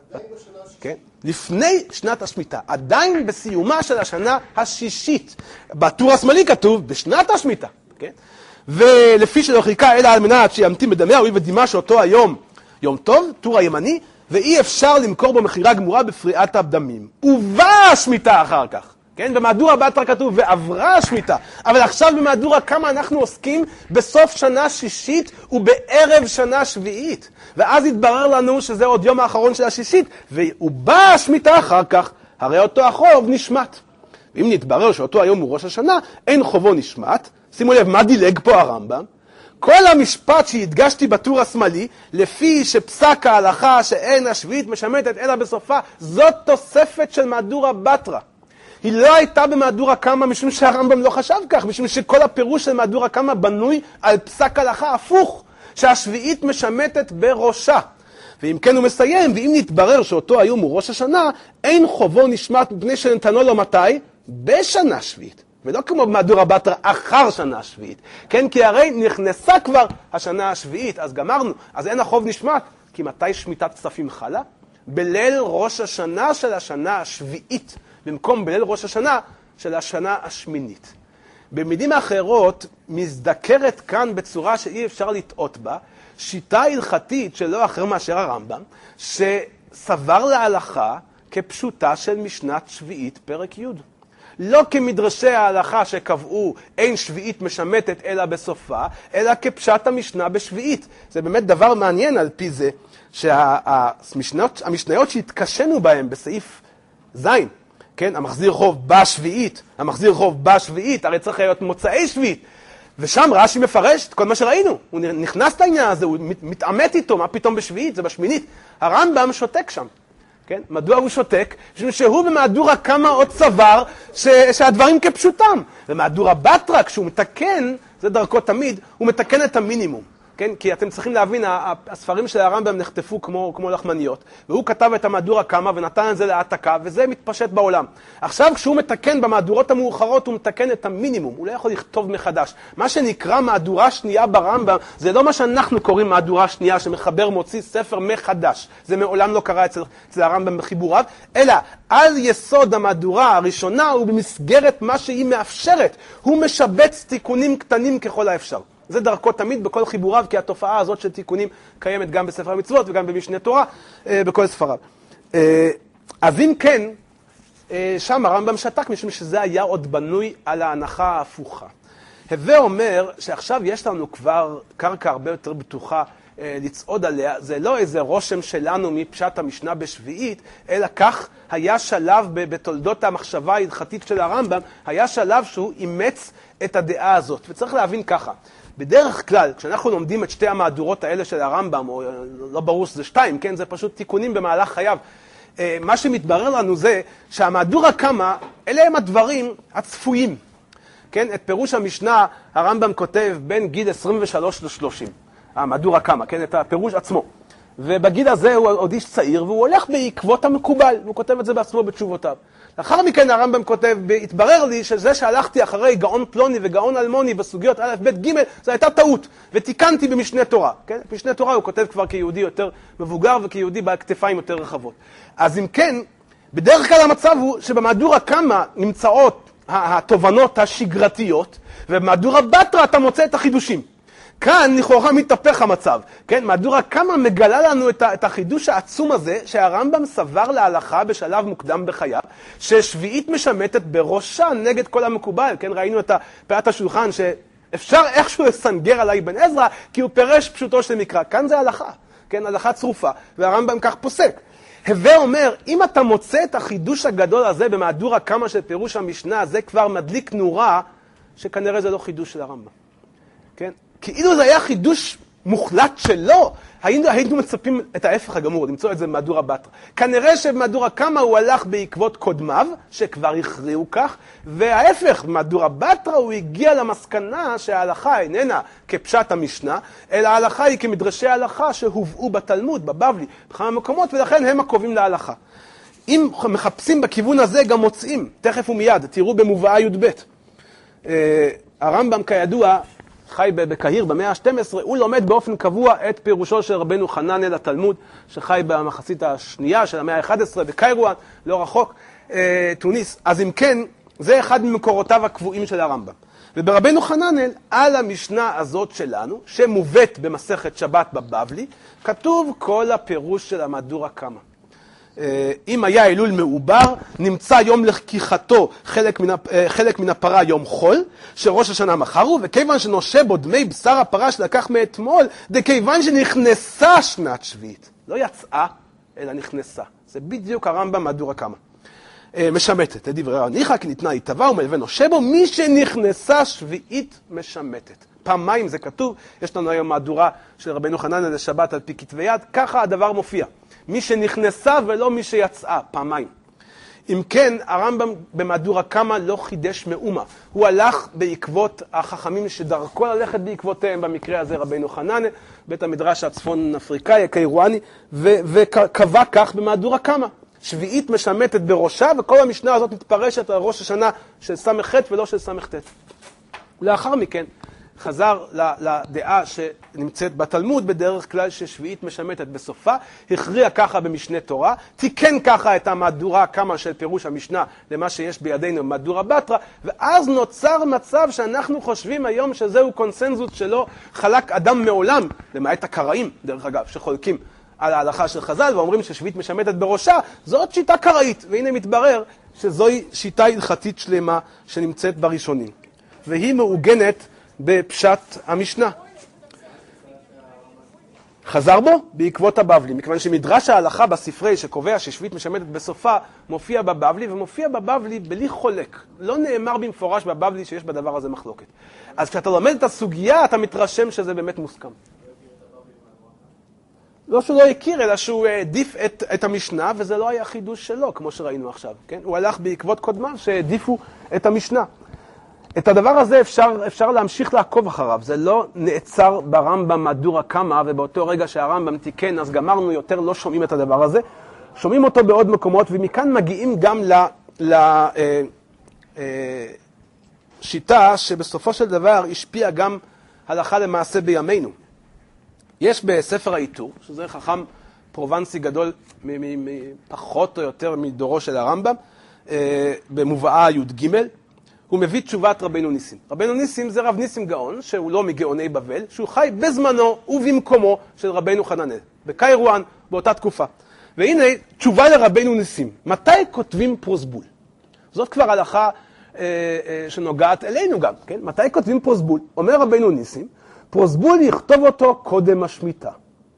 כן? לפני שנת השמיטה. עדיין בסיומה של השנה השישית. בטור השמאלי כתוב בשנת השמיטה. כן? ולפי שלא חילקה אלא על מנת שימתין בדמיה, הואיל ודימה שאותו היום יום טוב, טור הימני, ואי אפשר למכור בו מחירה גמורה בפריעת הדמים. ובאה השמיטה אחר כך. כן? במהדורה בתרא כתוב ועברה השמיטה. אבל עכשיו במהדורה כמה אנחנו עוסקים בסוף שנה שישית ובערב שנה שביעית. ואז התברר לנו שזה עוד יום האחרון של השישית, ובאה השמיטה אחר כך, הרי אותו החוב נשמט. ואם נתברר שאותו היום הוא ראש השנה, אין חובו נשמט. שימו לב, מה דילג פה הרמב"ם? כל המשפט שהדגשתי בטור השמאלי, לפי שפסק ההלכה שאין השביעית משמטת אלא בסופה, זאת תוספת של מהדורה בתרא. היא לא הייתה במהדורה קמא משום שהרמב"ם לא חשב כך, משום שכל הפירוש של מהדורה קמא בנוי על פסק הלכה הפוך, שהשביעית משמטת בראשה. ואם כן הוא מסיים, ואם נתברר שאותו היום הוא ראש השנה, אין חובו נשמט מפני שנתנו לו מתי? בשנה שביעית. ולא כמו במהדורה בתרא אחר שנה השביעית. כן, כי הרי נכנסה כבר השנה השביעית, אז גמרנו, אז אין החוב נשמט. כי מתי שמיטת כספים חלה? בליל ראש השנה של השנה השביעית, במקום בליל ראש השנה של השנה השמינית. במילים אחרות, מזדקרת כאן בצורה שאי אפשר לטעות בה, שיטה הלכתית שלא אחר מאשר הרמב"ם, שסבר להלכה כפשוטה של משנת שביעית פרק י'. לא כמדרשי ההלכה שקבעו אין שביעית משמטת אלא בסופה, אלא כפשט המשנה בשביעית. זה באמת דבר מעניין על פי זה, שהמשניות שהתקשנו בהם בסעיף ז', כן, המחזיר חוב בשביעית, המחזיר חוב בשביעית, הרי צריך להיות מוצאי שביעית. ושם רש"י מפרש את כל מה שראינו. הוא נכנס לעניין הזה, הוא מתעמת איתו, מה פתאום בשביעית, זה בשמינית. הרמב"ם שותק שם. כן? מדוע הוא שותק? שהוא במהדורה קמא עוד סבר שהדברים כפשוטם. ומהדורה בתרא, כשהוא מתקן, זה דרכו תמיד, הוא מתקן את המינימום. כן? כי אתם צריכים להבין, הספרים של הרמב"ם נחטפו כמו לחמניות, והוא כתב את המהדורה קמא ונתן את זה להעתקה, וזה מתפשט בעולם. עכשיו כשהוא מתקן במהדורות המאוחרות, הוא מתקן את המינימום, הוא לא יכול לכתוב מחדש. מה שנקרא מהדורה שנייה ברמב"ם, זה לא מה שאנחנו קוראים מהדורה שנייה, שמחבר מוציא ספר מחדש. זה מעולם לא קרה אצל הרמב"ם בחיבוריו, אלא על יסוד המהדורה הראשונה, הוא במסגרת מה שהיא מאפשרת, הוא משבץ תיקונים קטנים ככל האפשר. זה דרכו תמיד בכל חיבוריו, כי התופעה הזאת של תיקונים קיימת גם בספר המצוות וגם במשנה תורה, בכל ספריו. אז אם כן, שם הרמב"ם שתק, משום שזה היה עוד בנוי על ההנחה ההפוכה. הווה אומר שעכשיו יש לנו כבר קרקע הרבה יותר בטוחה לצעוד עליה, זה לא איזה רושם שלנו מפשט המשנה בשביעית, אלא כך היה שלב בתולדות המחשבה ההלכתית של הרמב"ם, היה שלב שהוא אימץ את הדעה הזאת. וצריך להבין ככה, בדרך כלל, כשאנחנו לומדים את שתי המהדורות האלה של הרמב"ם, או לא ברור שזה שתיים, כן? זה פשוט תיקונים במהלך חייו. מה שמתברר לנו זה שהמהדורה קמא, אלה הם הדברים הצפויים. כן? את פירוש המשנה הרמב"ם כותב בין גיל 23 ל-30. המהדורה קמא, כן? את הפירוש עצמו. ובגיל הזה הוא עוד איש צעיר, והוא הולך בעקבות המקובל, והוא כותב את זה בעצמו בתשובותיו. לאחר מכן הרמב"ם כותב, התברר לי שזה שהלכתי אחרי גאון פלוני וגאון אלמוני בסוגיות א', ב', ג', זו הייתה טעות, ותיקנתי במשנה תורה. כן? במשנה תורה הוא כותב כבר כיהודי יותר מבוגר וכיהודי בכתפיים יותר רחבות. אז אם כן, בדרך כלל המצב הוא שבמהדורה קמא נמצאות התובנות השגרתיות, ובמהדורה בתרא אתה מוצא את החידושים. כאן לכאורה מתהפך המצב, כן? מהדורה קמא מגלה לנו את החידוש העצום הזה שהרמב"ם סבר להלכה בשלב מוקדם בחייו, ששביעית משמטת בראשה נגד כל המקובל, כן? ראינו את פאת השולחן שאפשר איכשהו לסנגר על אבן עזרא, כי הוא פירש פשוטו של מקרא, כאן זה הלכה, כן? הלכה צרופה, והרמב"ם כך פוסק. הווה אומר, אם אתה מוצא את החידוש הגדול הזה במהדורה קמא של פירוש המשנה, זה כבר מדליק נורה שכנראה זה לא חידוש של הרמב"ם. כן? כאילו זה היה חידוש מוחלט שלו, היינו מצפים את ההפך הגמור, למצוא את זה במהדורה בתרא. כנראה שבמהדורה קמא הוא הלך בעקבות קודמיו, שכבר הכריעו כך, וההפך, במהדורה בתרא הוא הגיע למסקנה שההלכה איננה כפשט המשנה, אלא ההלכה היא כמדרשי ההלכה שהובאו בתלמוד, בבבלי, בכמה מקומות, ולכן הם הקובעים להלכה. אם מחפשים בכיוון הזה גם מוצאים, תכף ומיד, תראו במובאה י"ב. הרמב"ם כידוע, חי בקהיר במאה ה-12, הוא לומד באופן קבוע את פירושו של רבנו חננאל לתלמוד, שחי במחצית השנייה של המאה ה-11 בקיירואן, לא רחוק, תוניס. אז אם כן, זה אחד ממקורותיו הקבועים של הרמב"ם. וברבנו חננאל, על המשנה הזאת שלנו, שמובאת במסכת שבת בבבלי, כתוב כל הפירוש של המהדורה קמא. אם היה אלול מעובר, נמצא יום לקיחתו חלק מן הפרה יום חול, שראש השנה מחר הוא, וכיוון שנושה בו דמי בשר הפרה שלקח מאתמול, דכיוון שנכנסה שנת שביעית. לא יצאה, אלא נכנסה. זה בדיוק הרמב"ם מהדורה קמא. משמטת, לדברי רב ניחא, כי ניתנה הטבה ומלווה נושה בו, מי שנכנסה שביעית משמטת. פעמיים זה כתוב, יש לנו היום מהדורה של רבנו חננאל לשבת על פי כתבי יד, ככה הדבר מופיע. מי שנכנסה ולא מי שיצאה, פעמיים. אם כן, הרמב"ם במהדורה קמא לא חידש מאומה. הוא הלך בעקבות החכמים שדרכו ללכת בעקבותיהם, במקרה הזה רבנו חננאל, בית המדרש הצפון אפריקאי, הקיירואני, וקבע כך במהדורה קמא. שביעית משמטת בראשה, וכל המשנה הזאת מתפרשת על ראש השנה של סמ"ח ולא של סמ"ט. לאחר מכן, חזר לדעה שנמצאת בתלמוד, בדרך כלל ששביעית משמטת בסופה, הכריע ככה במשנה תורה, תיקן ככה את המהדורה כמה של פירוש המשנה למה שיש בידינו במהדורה בתרא, ואז נוצר מצב שאנחנו חושבים היום שזהו קונסנזוס שלא חלק אדם מעולם, למעט הקראים, דרך אגב, שחולקים על ההלכה של חז"ל ואומרים ששביעית משמטת בראשה, זאת שיטה קראית, והנה מתברר שזוהי שיטה הלכתית שלמה שנמצאת בראשונים, והיא מעוגנת בפשט המשנה. חזר בו בעקבות הבבלי, מכיוון שמדרש ההלכה בספרי שקובע ששביעית משמטת בסופה מופיע בבבלי, ומופיע בבבלי בלי חולק. לא נאמר במפורש בבבלי שיש בדבר הזה מחלוקת. אז כשאתה לומד את הסוגיה, אתה מתרשם שזה באמת מוסכם. לא שהוא לא הכיר, אלא שהוא העדיף את המשנה, וזה לא היה חידוש שלו, כמו שראינו עכשיו. כן? הוא הלך בעקבות קודמיו שהעדיפו את המשנה. את הדבר הזה אפשר להמשיך לעקוב אחריו. זה לא נעצר ברמב"ם מהדורה קמא, ובאותו רגע שהרמב"ם תיקן, אז גמרנו יותר, לא שומעים את הדבר הזה. שומעים אותו בעוד מקומות, ומכאן מגיעים גם לשיטה שבסופו של דבר השפיעה גם הלכה למעשה בימינו. יש בספר העיטור, שזה חכם פרובנסי גדול פחות או יותר מדורו של הרמב"ם, במובאה י"ג, הוא מביא תשובת רבנו ניסים. רבנו ניסים זה רב ניסים גאון, שהוא לא מגאוני בבל, שהוא חי בזמנו ובמקומו של רבנו חננאל, בקיירואן, באותה תקופה. והנה תשובה לרבנו ניסים. מתי כותבים פרוסבול? זאת כבר הלכה שנוגעת אלינו גם, כן? מתי כותבים פרוסבול? אומר רבנו ניסים, פרוסבול יכתוב אותו קודם השמיטה.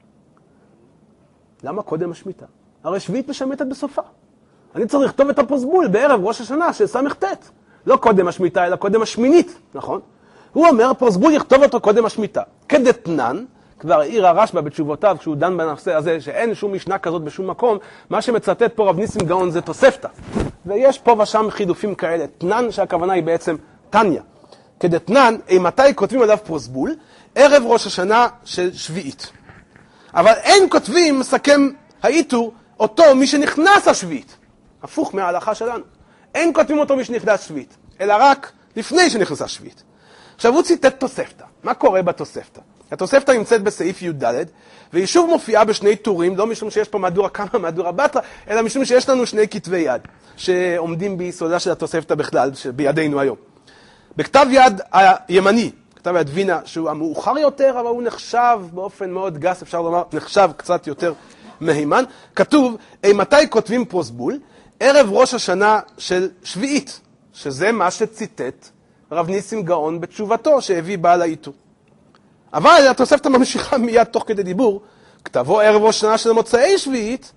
למה קודם השמיטה? הרי שביעית משמטת בסופה. אני צריך לכתוב את הפרוסבול בערב ראש השנה של ס"ט. לא קודם השמיטה, אלא קודם השמינית, נכון? הוא אומר, פרוסבול יכתוב אותו קודם השמיטה. כדתנן, כבר העיר הרשב"א בתשובותיו, כשהוא דן בנושא הזה, שאין שום משנה כזאת בשום מקום, מה שמצטט פה רב ניסים גאון זה תוספתא. ויש פה ושם חידופים כאלה. תנן, שהכוונה היא בעצם תניא. כדתנן, מתי כותבים עליו פרוסבול? ערב ראש השנה של שביעית. אבל אין כותבים, מסכם העיטור, אותו מי שנכנס השביעית. הפוך מההלכה שלנו. אין כותבים אותו מי שנכנס שביעית, אלא רק לפני שנכנסה שביעית. עכשיו הוא ציטט תוספתא. מה קורה בתוספתא? התוספתא נמצאת בסעיף י"ד, והיא שוב מופיעה בשני טורים, לא משום שיש פה מהדורה קמא, מהדורה בתרא, אלא משום שיש לנו שני כתבי יד, שעומדים ביסודה של התוספתא בכלל, שבידינו היום. בכתב יד הימני, כתב יד וינה, שהוא המאוחר יותר, אבל הוא נחשב באופן מאוד גס, אפשר לומר, נחשב קצת יותר מהימן, כתוב, מתי כותבים פרוסבול? ערב ראש השנה של שביעית, שזה מה שציטט רב ניסים גאון בתשובתו שהביא בעל העיטור. אבל התוספתא ממשיכה מיד תוך כדי דיבור, כתבו ערב ראש השנה של מוצאי שביעית,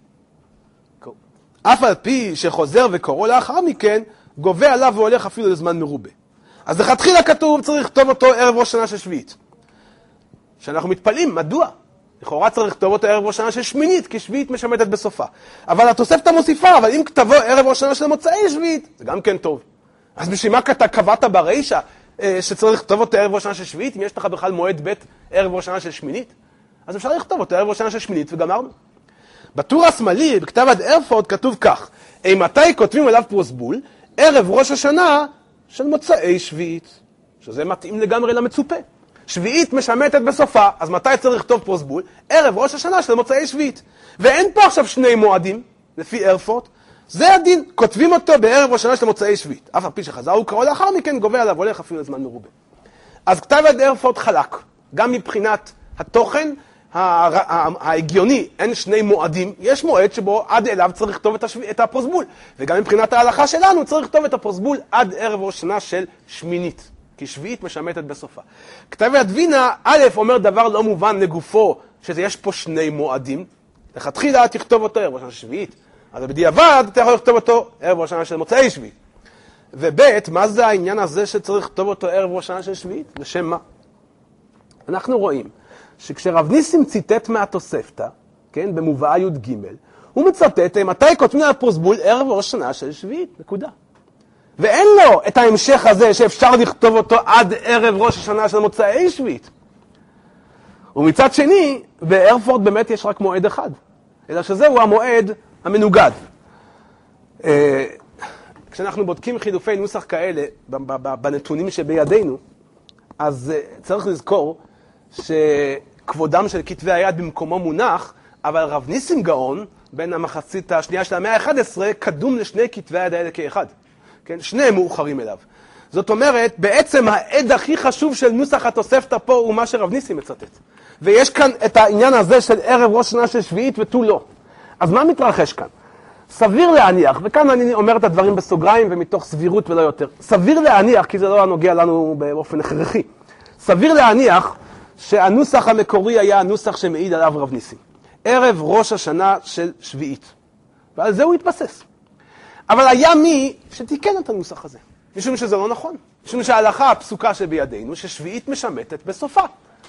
אף על פי שחוזר וקוראו לאחר מכן, גובה עליו והולך אפילו לזמן מרובה. אז לכתחילה כתוב צריך לכתוב אותו ערב ראש השנה של שביעית. שאנחנו מתפלאים, מדוע? לכאורה צריך לכתוב אותו ערב ראש השנה של שמינית, כי שביעית משמטת בסופה. אבל התוספתא מוסיפה, אבל אם כתבו ערב ראש השנה של מוצאי שביעית, זה גם כן טוב. אז בשביל מה קבעת ברישא שצריך לכתוב אותו ערב ראש השנה של שביעית, אם יש לך בכלל מועד ב' ערב ראש השנה של שמינית? אז אפשר לכתוב אותו ערב ראש השנה של שמינית וגמרנו. בטור השמאלי, בכתב יד הרפורד, כתוב כך, מתי כותבים עליו פרוסבול? ערב ראש השנה של מוצאי שביעית, שזה מתאים לגמרי למצופה. שביעית משמטת בסופה, אז מתי צריך לכתוב פרוסבול? ערב ראש השנה של מוצאי שביעית. ואין פה עכשיו שני מועדים, לפי הרפורד, זה הדין, כותבים אותו בערב ראש השנה של מוצאי שביעית. אף על פי שחזר הוא קרוא לאחר מכן, גובה עליו, הולך אפילו לזמן מרובה. אז כתב יד הרפורד חלק, גם מבחינת התוכן ההגיוני, אין שני מועדים, יש מועד שבו עד אליו צריך לכתוב את הפרוסבול, וגם מבחינת ההלכה שלנו צריך לכתוב את הפרוסבול עד ערב ראש השנה של שמינית, כי שביעית משמטת בסופה. כתב יד וינה, א' אומר דבר לא מובן לגופו, שיש פה שני מועדים, לכתחילה תכתוב אותו ערב ראש השנה של שביעית, אז בדיעבד אתה יכול לכתוב אותו ערב ראש השנה של מוצאי שביעית. וב' מה זה העניין הזה שצריך לכתוב אותו ערב ראש השנה של שביעית? לשם מה? אנחנו רואים שכשרב ניסים ציטט מהתוספתא, כן, במובאה י"ג, הוא מצטט מתי כותבים על פרוסבול ערב ראש השנה של שביעית, נקודה. ואין לו את ההמשך הזה שאפשר לכתוב אותו עד ערב ראש השנה של מוצאי שביעית. ומצד שני, בהרפורד באמת יש רק מועד אחד, אלא שזהו המועד המנוגד. כשאנחנו בודקים חילופי נוסח כאלה בנתונים שבידינו, אז צריך לזכור שכבודם של כתבי היד במקומו מונח, אבל רב ניסים גאון, בין המחצית השנייה של המאה ה-11, קדום לשני כתבי היד האלה כאחד. כן? שניהם מאוחרים אליו. זאת אומרת, בעצם העד הכי חשוב של נוסח התוספתא פה הוא מה שרב ניסים מצטט. ויש כאן את העניין הזה של ערב ראש שנה של שביעית ותו לא. אז מה מתרחש כאן? סביר להניח, וכאן אני אומר את הדברים בסוגריים ומתוך סבירות ולא יותר. סביר להניח, כי זה לא נוגע לנו באופן הכרחי. סביר להניח שהנוסח המקורי היה הנוסח שמעיד עליו רב ניסים. ערב ראש השנה של שביעית. ועל זה הוא התבסס. אבל היה מי שתיקן את הנוסח הזה. משום שזה לא נכון. משום שההלכה הפסוקה שבידינו, ששביעית משמטת בסופה.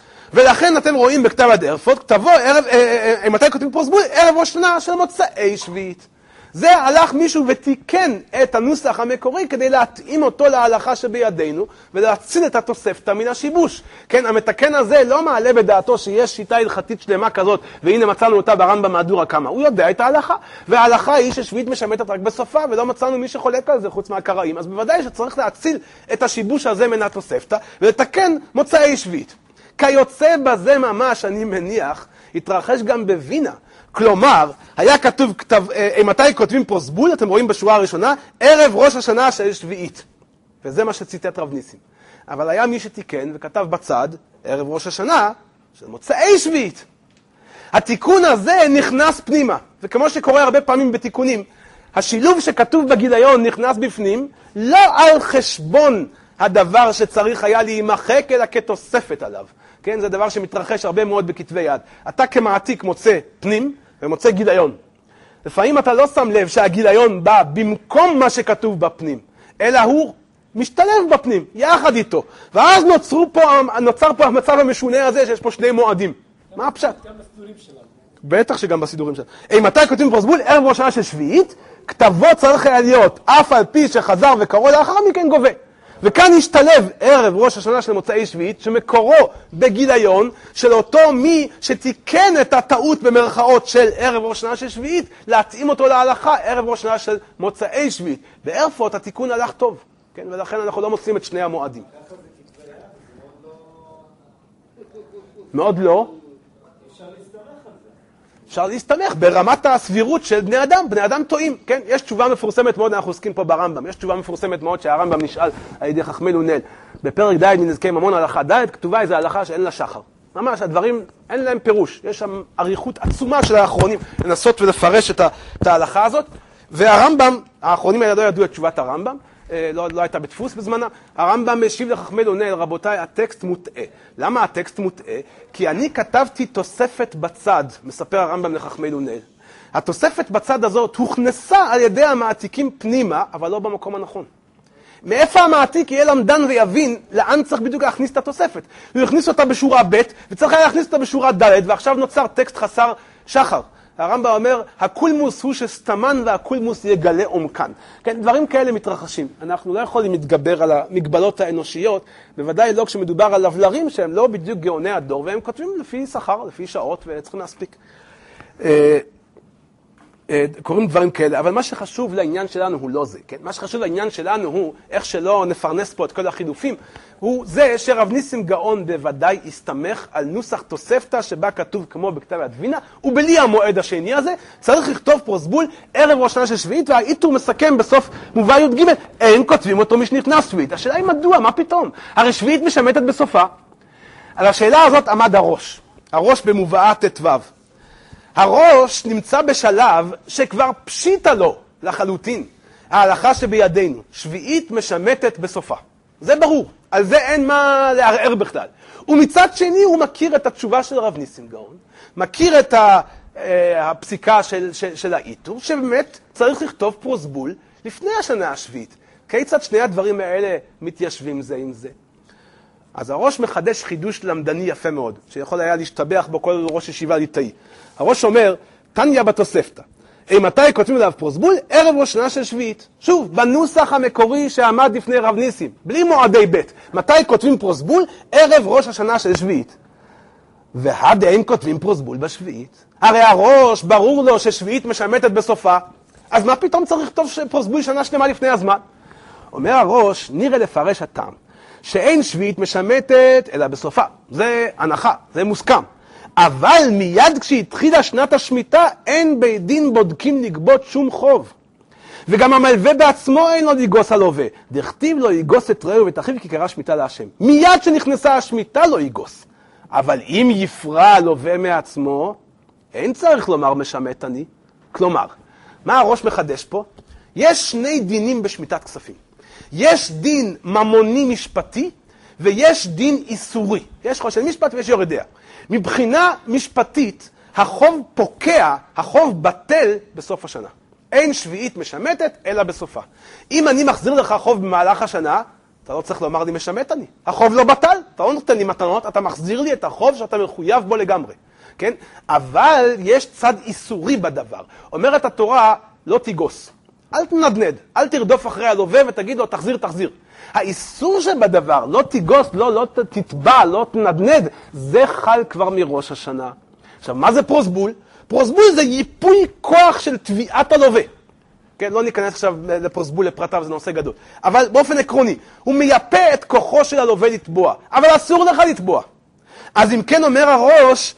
ולכן אתם רואים בכתב יד הרפות, כתבו ערב, מתי כותבים פרוסבול? ערב ראש שנה של מוצאי שביעית. זה הלך מישהו ותיקן את הנוסח המקורי כדי להתאים אותו להלכה שבידינו ולהציל את התוספתא מן השיבוש. כן, המתקן הזה לא מעלה בדעתו שיש שיטה הלכתית שלמה כזאת, והנה מצאנו אותה ברמב"ם מהדורה כמה. הוא יודע את ההלכה, וההלכה היא ששביעית משמטת רק בסופה, ולא מצאנו מי שחולק על זה חוץ מהקראים. אז בוודאי שצריך להציל את השיבוש הזה מן התוספתא ולתקן מוצאי שביעית. כיוצא בזה ממש, אני מניח, התרחש גם בווינה. כלומר, היה כתוב, מתי כותבים פרוסבול, אתם רואים בשורה הראשונה, ערב ראש השנה של שביעית. וזה מה שציטט רב ניסים. אבל היה מי שתיקן וכתב בצד, ערב ראש השנה של מוצאי שביעית. התיקון הזה נכנס פנימה, וכמו שקורה הרבה פעמים בתיקונים, השילוב שכתוב בגיליון נכנס בפנים, לא על חשבון הדבר שצריך היה להימחק, אלא כתוספת עליו. כן, זה דבר שמתרחש הרבה מאוד בכתבי יד. אתה כמעתיק מוצא פנים ומוצא גיליון. לפעמים אתה לא שם לב שהגיליון בא במקום מה שכתוב בפנים, אלא הוא משתלב בפנים, יחד איתו. ואז נוצר פה המצב המשונה הזה שיש פה שני מועדים. מה הפשט? גם בסידורים שלנו. בטח שגם בסידורים שלנו. מתי כותבים פרוסבול? ערב ראש השנה של שביעית, כתבו צריך היה להיות, אף על פי שחזר וקרוא לאחר מכן גובה. וכאן השתלב ערב ראש השנה של מוצאי שביעית, שמקורו בגיליון של אותו מי שתיקן את הטעות במרכאות של ערב ראש השנה של שביעית, להתאים אותו להלכה ערב ראש השנה של מוצאי שביעית. בערפות התיקון הלך טוב, כן? ולכן אנחנו לא מוצאים את שני המועדים. מאוד לא. אפשר להסתמך ברמת הסבירות של בני אדם. בני אדם טועים, כן? יש תשובה מפורסמת מאוד, אנחנו עוסקים פה ברמב"ם. יש תשובה מפורסמת מאוד שהרמב"ם נשאל על ידי חכמי לונל. בפרק ד' מנזקי ממון הלכה ד' כתובה איזו הלכה שאין לה שחר. ממש, הדברים אין להם פירוש. יש שם אריכות עצומה של האחרונים לנסות ולפרש את ההלכה הזאת. והרמב"ם, האחרונים האלה לא ידעו את תשובת הרמב"ם. לא הייתה בדפוס בזמנה. הרמב"ם משיב לחכמי לונל, רבותיי, הטקסט מוטעה. למה הטקסט מוטעה? כי אני כתבתי תוספת בצד, מספר הרמב"ם לחכמי לונל. התוספת בצד הזאת הוכנסה על ידי המעתיקים פנימה, אבל לא במקום הנכון. מאיפה המעתיק יהיה למדן ויבין לאן צריך בדיוק להכניס את התוספת? הוא יכניס אותה בשורה ב' וצריך היה להכניס אותה בשורה ד', ועכשיו נוצר טקסט חסר שחר. הרמב"ם אומר, הקולמוס הוא שסתמן והקולמוס יגלה עומקן. כן, דברים כאלה מתרחשים. אנחנו לא יכולים להתגבר על המגבלות האנושיות, בוודאי לא כשמדובר על לבלרים שהם לא בדיוק גאוני הדור, והם כותבים לפי שכר, לפי שעות, וצריכים להספיק. קוראים דברים כאלה, אבל מה שחשוב לעניין שלנו הוא לא זה, כן? מה שחשוב לעניין שלנו הוא, איך שלא נפרנס פה את כל החילופים, הוא זה שרב ניסים גאון בוודאי הסתמך על נוסח תוספתא שבה כתוב כמו בכתב יד וינה, ובלי המועד השני הזה, צריך לכתוב פרוסבול ערב ראש השנה של שביעית, והאיתור מסכם בסוף מובא י"ג, אין כותבים אותו משנכנס שביעית. השאלה היא מדוע, מה פתאום? הרי שביעית משמטת בסופה. על השאלה הזאת עמד הראש במובאה ט"ו. הראש נמצא בשלב שכבר פשיטה לו לחלוטין. ההלכה שבידינו, שביעית משמטת בסופה. זה ברור, על זה אין מה לערער בכלל. ומצד שני הוא מכיר את התשובה של רב ניסים גאון, מכיר את הפסיקה של האיתור, שבאמת צריך לכתוב פרוסבול לפני השנה השביעית. כיצד שני הדברים האלה מתיישבים זה עם זה? אז הראש מחדש חידוש למדני יפה מאוד, שיכול היה להשתבח בו כל ראש ישיבה ליטאי. הראש אומר, תניא בתוספתא, מתי כותבים עליו פרוסבול? ערב ראש שנה של שביעית. שוב, בנוסח המקורי שעמד לפני רב ניסים, בלי מועדי ב', מתי כותבים פרוסבול? ערב ראש השנה של שביעית. והדין כותבים פרוסבול בשביעית. הרי הראש, ברור לו ששביעית משמטת בסופה, אז מה פתאום צריך לכתוב פרוסבול שנה שלמה לפני הזמן? אומר הראש, נראה לפרש הטעם, שאין שביעית משמטת אלא בסופה. זה הנחה, זה מוסכם. אבל מיד כשהתחילה שנת השמיטה, אין בית דין בודקים לגבות שום חוב. וגם המלווה בעצמו אין לו ליגוס הלווה. דכתיב לו ליגוס את רעהו ואת אחיו כי קרא שמיטה להשם. מיד שנכנסה השמיטה לא ליגוס. אבל אם יפרע הלווה מעצמו, אין צריך לומר משמט אני. כלומר, מה הראש מחדש פה? יש שני דינים בשמיטת כספים. יש דין ממוני משפטי, ויש דין איסורי. יש חושן משפט ויש יורדיה. מבחינה משפטית, החוב פוקע, החוב בטל בסוף השנה. אין שביעית משמטת, אלא בסופה. אם אני מחזיר לך חוב במהלך השנה, אתה לא צריך לומר לי משמט אני. החוב לא בטל, אתה לא נותן לי מתנות, אתה מחזיר לי את החוב שאתה מחויב בו לגמרי. כן? אבל יש צד איסורי בדבר. אומרת התורה, לא תיגוס. אל תנדנד, אל תרדוף אחרי הלווה ותגיד לו, תחזיר, תחזיר. האיסור שבדבר, לא תיגוס, לא תתבע, לא תנדנד, זה חל כבר מראש השנה. עכשיו, מה זה פרוסבול? פרוסבול זה ייפוי כוח של תביעת הלווה. כן, לא ניכנס עכשיו לפרוסבול לפרטיו, זה נושא גדול. אבל באופן עקרוני, הוא מייפה את כוחו של הלווה לתבוע, אבל אסור לך לתבוע. אז אם כן אומר הראש,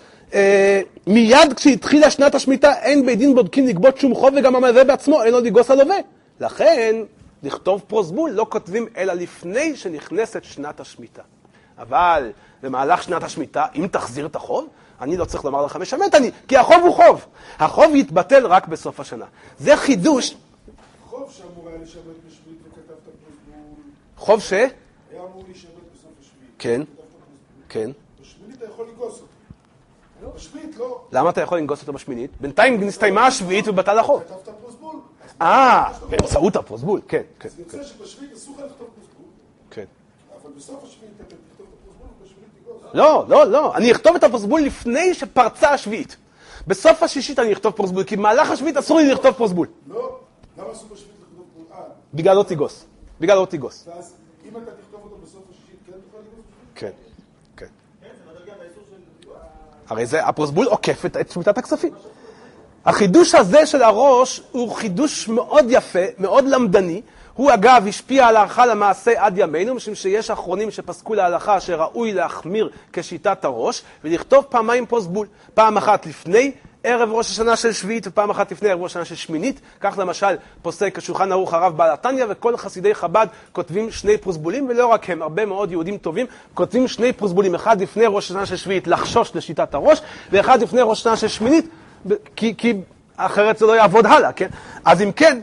מיד כשהתחילה שנת השמיטה, אין בית דין בודקים לגבות שום חוב, וגם המלווה בעצמו אין לו ליגוס הלווה. לכן, לכתוב פרוסבול לא כותבים אלא לפני שנכנסת שנת השמיטה. אבל במהלך שנת השמיטה, אם תחזיר את החוב, אני לא צריך לומר לך משמט אני, כי החוב הוא חוב. החוב יתבטל רק בסוף השנה. זה חידוש. חוב שאמור היה לשבת בשביעית וכתבת פרוסבול. חוב ש? היה אמור להישבת בסוף השביעית. כן. כן. בשמינית אתה יכול לגוס אותו. בשביעית לא. למה אתה יכול לנגוס אותו בשמינית? בינתיים נסתיימה השביעית ובטל החוב. כתבת פרוסבול. באמצעות הפרוסבול, כן. אז יוצא שבשביעית אסור לך לכתוב פרוסבול. כן. אבל בסוף השביעית אתה תכתוב את הפרוסבול ובשביעית תיגוס. לא. אני אכתוב את הפרוסבול לפני שפרצה השביעית. בסוף השישית אני אכתוב פרוסבול, כי במהלך השביעית אסור לי לכתוב פרוסבול. לא. למה אסור בשביעית לכתוב פרוסבול? בגלל לא תיגוס. בגלל לא תיגוס. ואז אם אתה תכתוב אותו בסוף השישית, כן תוכל לגוס? כן. הרי זה, הפרוסבול עוקף את שמיטת הכספים. החידוש הזה של הראש הוא חידוש מאוד יפה, מאוד למדני. הוא אגב השפיע על ההלכה למעשה עד ימינו, משום שיש אחרונים שפסקו להלכה שראוי להחמיר כשיטת הראש, ולכתוב פעמיים פרוסבול. פעם אחת לפני ערב ראש השנה של שביעית, ופעם אחת לפני ערב ראש השנה של שמינית. כך למשל פוסק השולחן ערוך הרב בעל התניא, וכל חסידי חב"ד כותבים שני פרוסבולים, ולא רק הם, הרבה מאוד יהודים טובים כותבים שני פרוסבולים, אחד לפני ראש השנה של שביעית לחשוש לשיטת הראש, ואחד לפני ראש השנה של שמינית, כי אחרת זה לא יעבוד הלאה, כן? אז אם כן,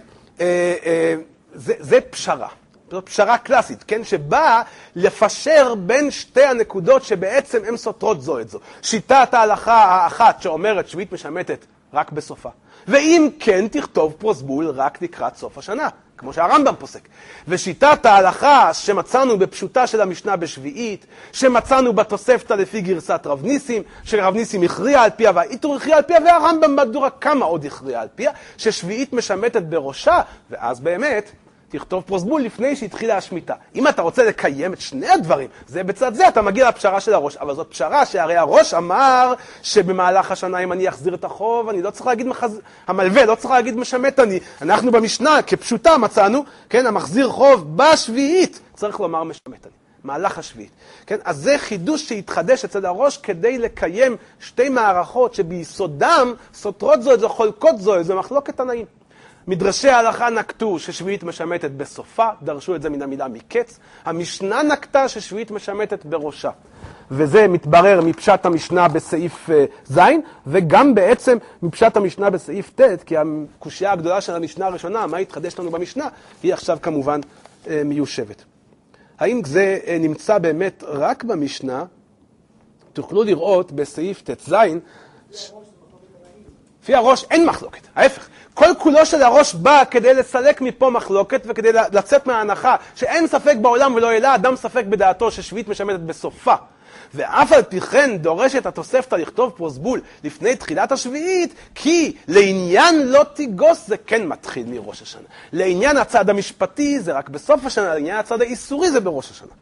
זה פשרה. זאת פשרה קלאסית, כן? שבאה לפשר בין שתי הנקודות שבעצם הן סותרות זו את זו. שיטת ההלכה האחת שאומרת שביעית משמטת רק בסופה. ואם כן, תכתוב פרוסבול רק לקראת סוף השנה, כמו שהרמב"ם פוסק. ושיטת ההלכה שמצאנו בפשוטה של המשנה בשביעית, שמצאנו בתוספתא לפי גרסת רב ניסים, שרב ניסים הכריע על פיה והאיתור הכריע על פיה, והרמב"ם בדורה כמה עוד הכריע על פיה, ששביעית משמטת בראשה, ואז באמת תכתוב פרוסבול לפני שהתחילה השמיטה. אם אתה רוצה לקיים את שני הדברים, זה בצד זה, אתה מגיע לפשרה של הראש. אבל זאת פשרה שהרי הראש אמר שבמהלך השנה אם אני אחזיר את החוב, אני לא צריך להגיד המלווה, לא צריך להגיד משמט אני. אנחנו במשנה כפשוטה מצאנו, כן, המחזיר חוב בשביעית, צריך לומר משמט אני. מהלך השביעית. כן? אז זה חידוש שהתחדש אצל הראש כדי לקיים שתי מערכות שביסודם סותרות זו את זו, חולקות זו את זו, מחלוקת תנאים. מדרשי ההלכה נקטו ששביעית משמטת בסופה, דרשו את זה מן המילה מקץ. המשנה נקטה ששביעית משמטת בראשה. וזה מתברר מפשט המשנה בסעיף ז', וגם בעצם מפשט המשנה בסעיף ט', כי הקושיה הגדולה של המשנה הראשונה, מה התחדש לנו במשנה, היא עכשיו כמובן מיושבת. האם זה נמצא באמת רק במשנה? תוכלו לראות בסעיף ט' ז', לפי הראש אין מחלוקת, ההפך. כל כולו של הראש בא כדי לסלק מפה מחלוקת וכדי לצאת מההנחה שאין ספק בעולם ולא העלה אדם ספק בדעתו ששביעית משמטת בסופה. ואף על פי כן דורשת התוספתא לכתוב פרוסבול לפני תחילת השביעית, כי לעניין לא תיגוס זה כן מתחיל מראש השנה. לעניין הצד המשפטי זה רק בסוף השנה, לעניין הצד האיסורי זה בראש השנה.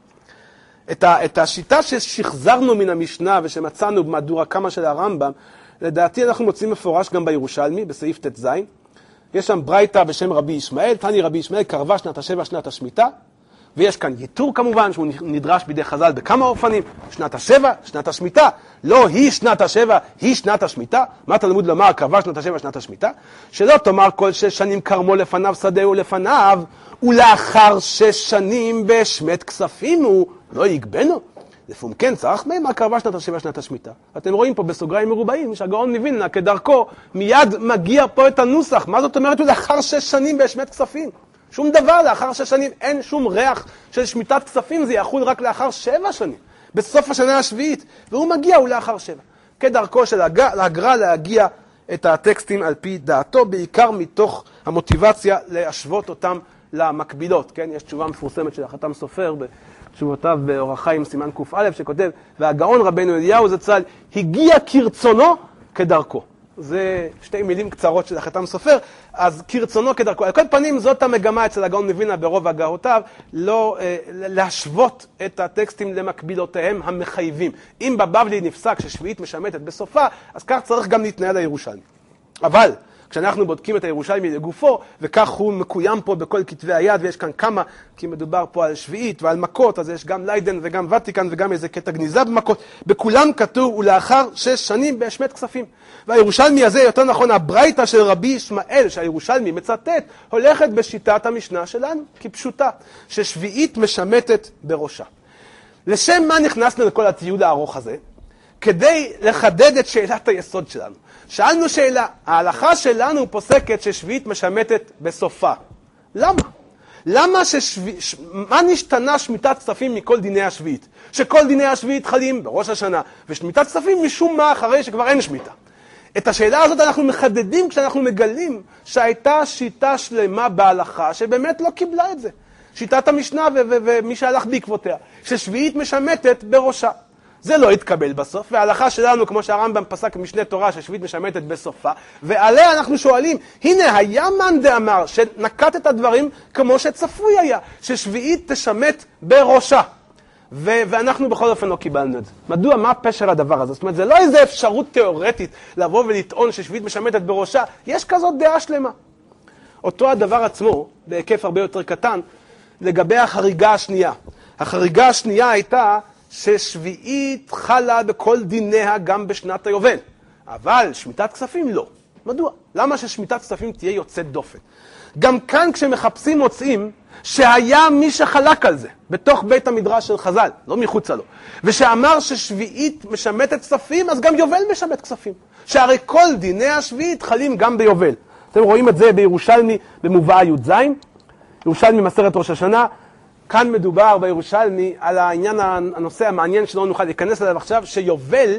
את השיטה ששחזרנו מן המשנה ושמצאנו במהדורה כמה של הרמב"ם, לדעתי אנחנו מוצאים מפורש גם בירושלמי, בסעיף ט' ז'. יש שם ברייתא בשם רבי ישמעאל, תני רבי ישמעאל, קרבה שנת השבע שנת השמיטה, ויש כאן ייתור כמובן, שהוא נדרש בידי חז"ל בכמה אופנים, שנת השבע, שנת השמיטה, לא היא שנת השבע, היא שנת השמיטה, מה תלמוד לומר, קרבה שנת השבע, שנת השמיטה, שלא תאמר כל 6 שנים כרמו לפניו שדהו לפניו, ולאחר 6 שנים בשמת כספים הוא לא יגבנו. לפעמים כן צריך מה קרבה שנת השבע, שנת השמיטה. אתם רואים פה בסוגריים מרובעים, שהגאון מווילנה כדרכו מיד מגיע פה את הנוסח, מה זאת אומרת לאחר 6 שנים בשמת כספים? שום דבר לאחר 6 שנים, אין שום ריח של שמיטת כספים, זה יחול רק לאחר 7 שנים, בסוף השנה השביעית, והוא מגיע הוא לאחר 7. כדרכו של הגר"א להגיע את הטקסטים על פי דעתו, בעיקר מתוך המוטיבציה להשוות אותם למקבילות, כן? יש תשובה מפורסמת של החתם סופר בתשובותיו באורח חיים סימן ק"א שכותב, והגאון רבנו אליהו זצ"ל הגיע כרצונו כדרכו. זה 2 מילים קצרות של החתם סופר, אז כרצונו כדרכו. על כל פנים זאת המגמה אצל הגאון מווילנה ברוב הגאותיו, לא להשוות את הטקסטים למקבילותיהם המחייבים. אם בבבלי נפסק ששביעית משמטת בסופה, אז כך צריך גם להתנהל הירושלמי. אבל כשאנחנו בודקים את הירושלמי לגופו, וכך הוא מקוים פה בכל כתבי היד, ויש כאן כמה, כי מדובר פה על שביעית ועל מכות, אז יש גם ליידן וגם ותיקן וגם איזה קטע גניזה במכות, בכולם כתוב ולאחר 6 שנים בהשמת כספים. והירושלמי הזה, יותר נכון, הברייתא של רבי ישמעאל, שהירושלמי מצטט, הולכת בשיטת המשנה שלנו, כפשוטה, ששביעית משמטת בראשה. לשם מה נכנסנו לכל הטיול הארוך הזה? כדי לחדד את שאלת היסוד שלנו. שאלנו שאלה, ההלכה שלנו פוסקת ששביעית משמטת בסופה. למה? מה נשתנה שמיטת כספים מכל דיני השביעית? שכל דיני השביעית חלים בראש השנה, ושמיטת כספים משום מה אחרי שכבר אין שמיטה. את השאלה הזאת אנחנו מחדדים כשאנחנו מגלים שהייתה שיטה שלמה בהלכה שבאמת לא קיבלה את זה. שיטת המשנה ומי שהלך בעקבותיה, ששביעית משמטת בראשה. זה לא התקבל בסוף, וההלכה שלנו, כמו שהרמב"ם פסק משנה תורה, ששביעית משמטת בסופה, ועליה אנחנו שואלים, הנה היה מאן דאמר שנקט את הדברים כמו שצפוי היה, ששביעית תשמט בראשה. ואנחנו בכל אופן לא קיבלנו את זה. מדוע? מה פשר הדבר הזה? זאת אומרת, זה לא איזו אפשרות תיאורטית לבוא ולטעון ששביעית משמטת בראשה, יש כזאת דעה שלמה. אותו הדבר עצמו, בהיקף הרבה יותר קטן, לגבי החריגה השנייה. החריגה השנייה הייתה ששביעית חלה בכל דיניה גם בשנת היובל. אבל שמיטת כספים לא. מדוע? למה ששמיטת כספים תהיה יוצאת דופן? גם כאן כשמחפשים מוצאים שהיה מי שחלק על זה, בתוך בית המדרש של חז"ל, לא מחוצה לו, ושאמר ששביעית משמטת כספים, אז גם יובל משמט כספים. שהרי כל דיני השביעית חלים גם ביובל. אתם רואים את זה בירושלמי במובאה י"ז, ירושלמי מסרת ראש השנה, כאן מדובר בירושלמי על העניין, הנושא המעניין שלא נוכל להיכנס אליו עכשיו, שיובל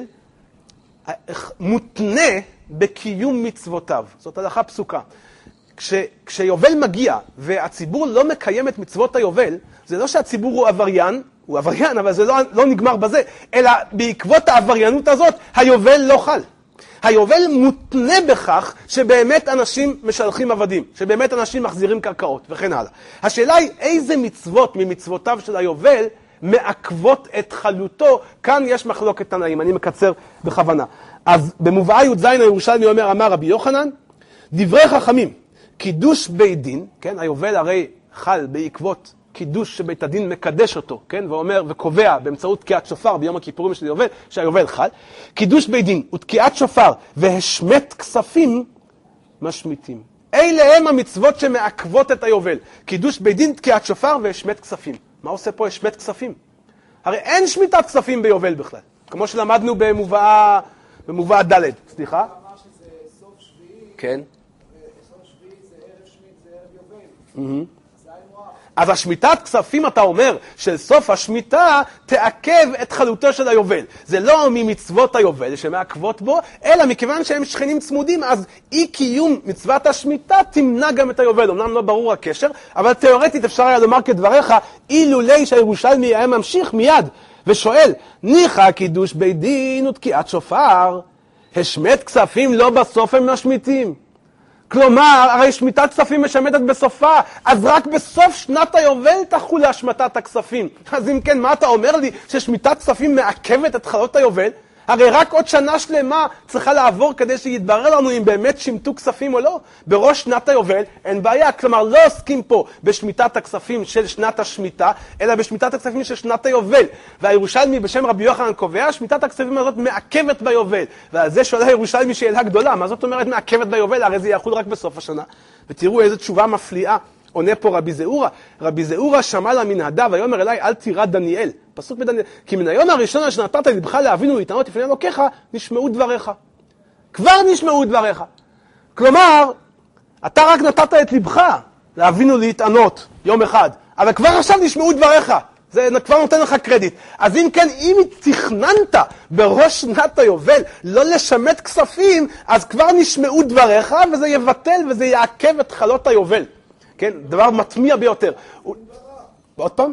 מותנה בקיום מצוותיו. זאת הלכה פסוקה. כשיובל מגיע והציבור לא מקיים את מצוות היובל, זה לא שהציבור הוא עבריין, הוא עבריין, אבל זה לא נגמר בזה, אלא בעקבות העבריינות הזאת, היובל לא חל. היובל מותנה בכך שבאמת אנשים משלחים עבדים, שבאמת אנשים מחזירים קרקעות וכן הלאה. השאלה היא איזה מצוות ממצוותיו של היובל מעכבות את חלותו. כאן יש מחלוקת תנאים, אני מקצר בכוונה. אז במובאה י"ז הירושלמי אומר, אמר רבי יוחנן, דברי חכמים, קידוש בית דין, כן, היובל הרי חל בעקבות קידוש שבית הדין מקדש אותו, כן, ואומר וקובע באמצעות תקיעת שופר ביום הכיפורים של יובל, שהיובל חל, קידוש בית דין ותקיעת שופר והשמת כספים משמיטים. אלה הם המצוות שמעכבות את היובל, קידוש בית דין, תקיעת שופר והשמת כספים. מה עושה פה השמת כספים? הרי אין שמיטת כספים ביובל בכלל, כמו שלמדנו במובאה ד', סליחה? אמר שזה סוף שביעי, כן. סוף שביעי זה ערב שמית, זה ערב יובל. אז השמיטת כספים, אתה אומר, של סוף השמיטה תעכב את חלותו של היובל. זה לא ממצוות היובל שמעכבות בו, אלא מכיוון שהם שכנים צמודים, אז אי קיום מצוות השמיטה תמנע גם את היובל. אמנם לא ברור הקשר, אבל תיאורטית אפשר היה לומר כדבריך, אילולי שהירושלמי היה ממשיך מיד ושואל, ניחא קידוש בית דין ותקיעת שופר, השמת כספים לא בסוף הם משמיטים. כלומר, הרי שמיטת כספים משמטת בסופה, אז רק בסוף שנת היובל תחול להשמטת הכספים. אז אם כן, מה אתה אומר לי? ששמיטת כספים מעכבת את חלות היובל? הרי רק עוד שנה שלמה צריכה לעבור כדי שיתברר לנו אם באמת שמטו כספים או לא. בראש שנת היובל אין בעיה, כלומר לא עוסקים פה בשמיטת הכספים של שנת השמיטה, אלא בשמיטת הכספים של שנת היובל. והירושלמי בשם רבי יוחנן קובע, שמיטת הכספים הזאת מעכבת ביובל. ועל זה שואל הירושלמי שאלה גדולה, מה זאת אומרת מעכבת ביובל? הרי זה יחול רק בסוף השנה. ותראו איזו תשובה מפליאה. עונה פה רבי זעורה. רבי זעורה שמע לה מן הדה ויאמר אליי אל תירא דניאל. פסוק בדניאל. כי מן היום הראשון אשר נתת לבך לאבינו להתענות לפני אלוקיך, נשמעו דבריך. כבר נשמעו דבריך. כלומר, אתה רק נתת את לבך לאבינו להתענות יום אחד, אבל כבר עכשיו נשמעו דבריך. זה כבר נותן לך קרדיט. אז אם כן, אם תכננת בראש שנת היובל לא לשמט כספים, אז כבר נשמעו דבריך, וזה יבטל וזה יעכב את חלות היובל. כן, דבר מטמיע ביותר. עוד פעם?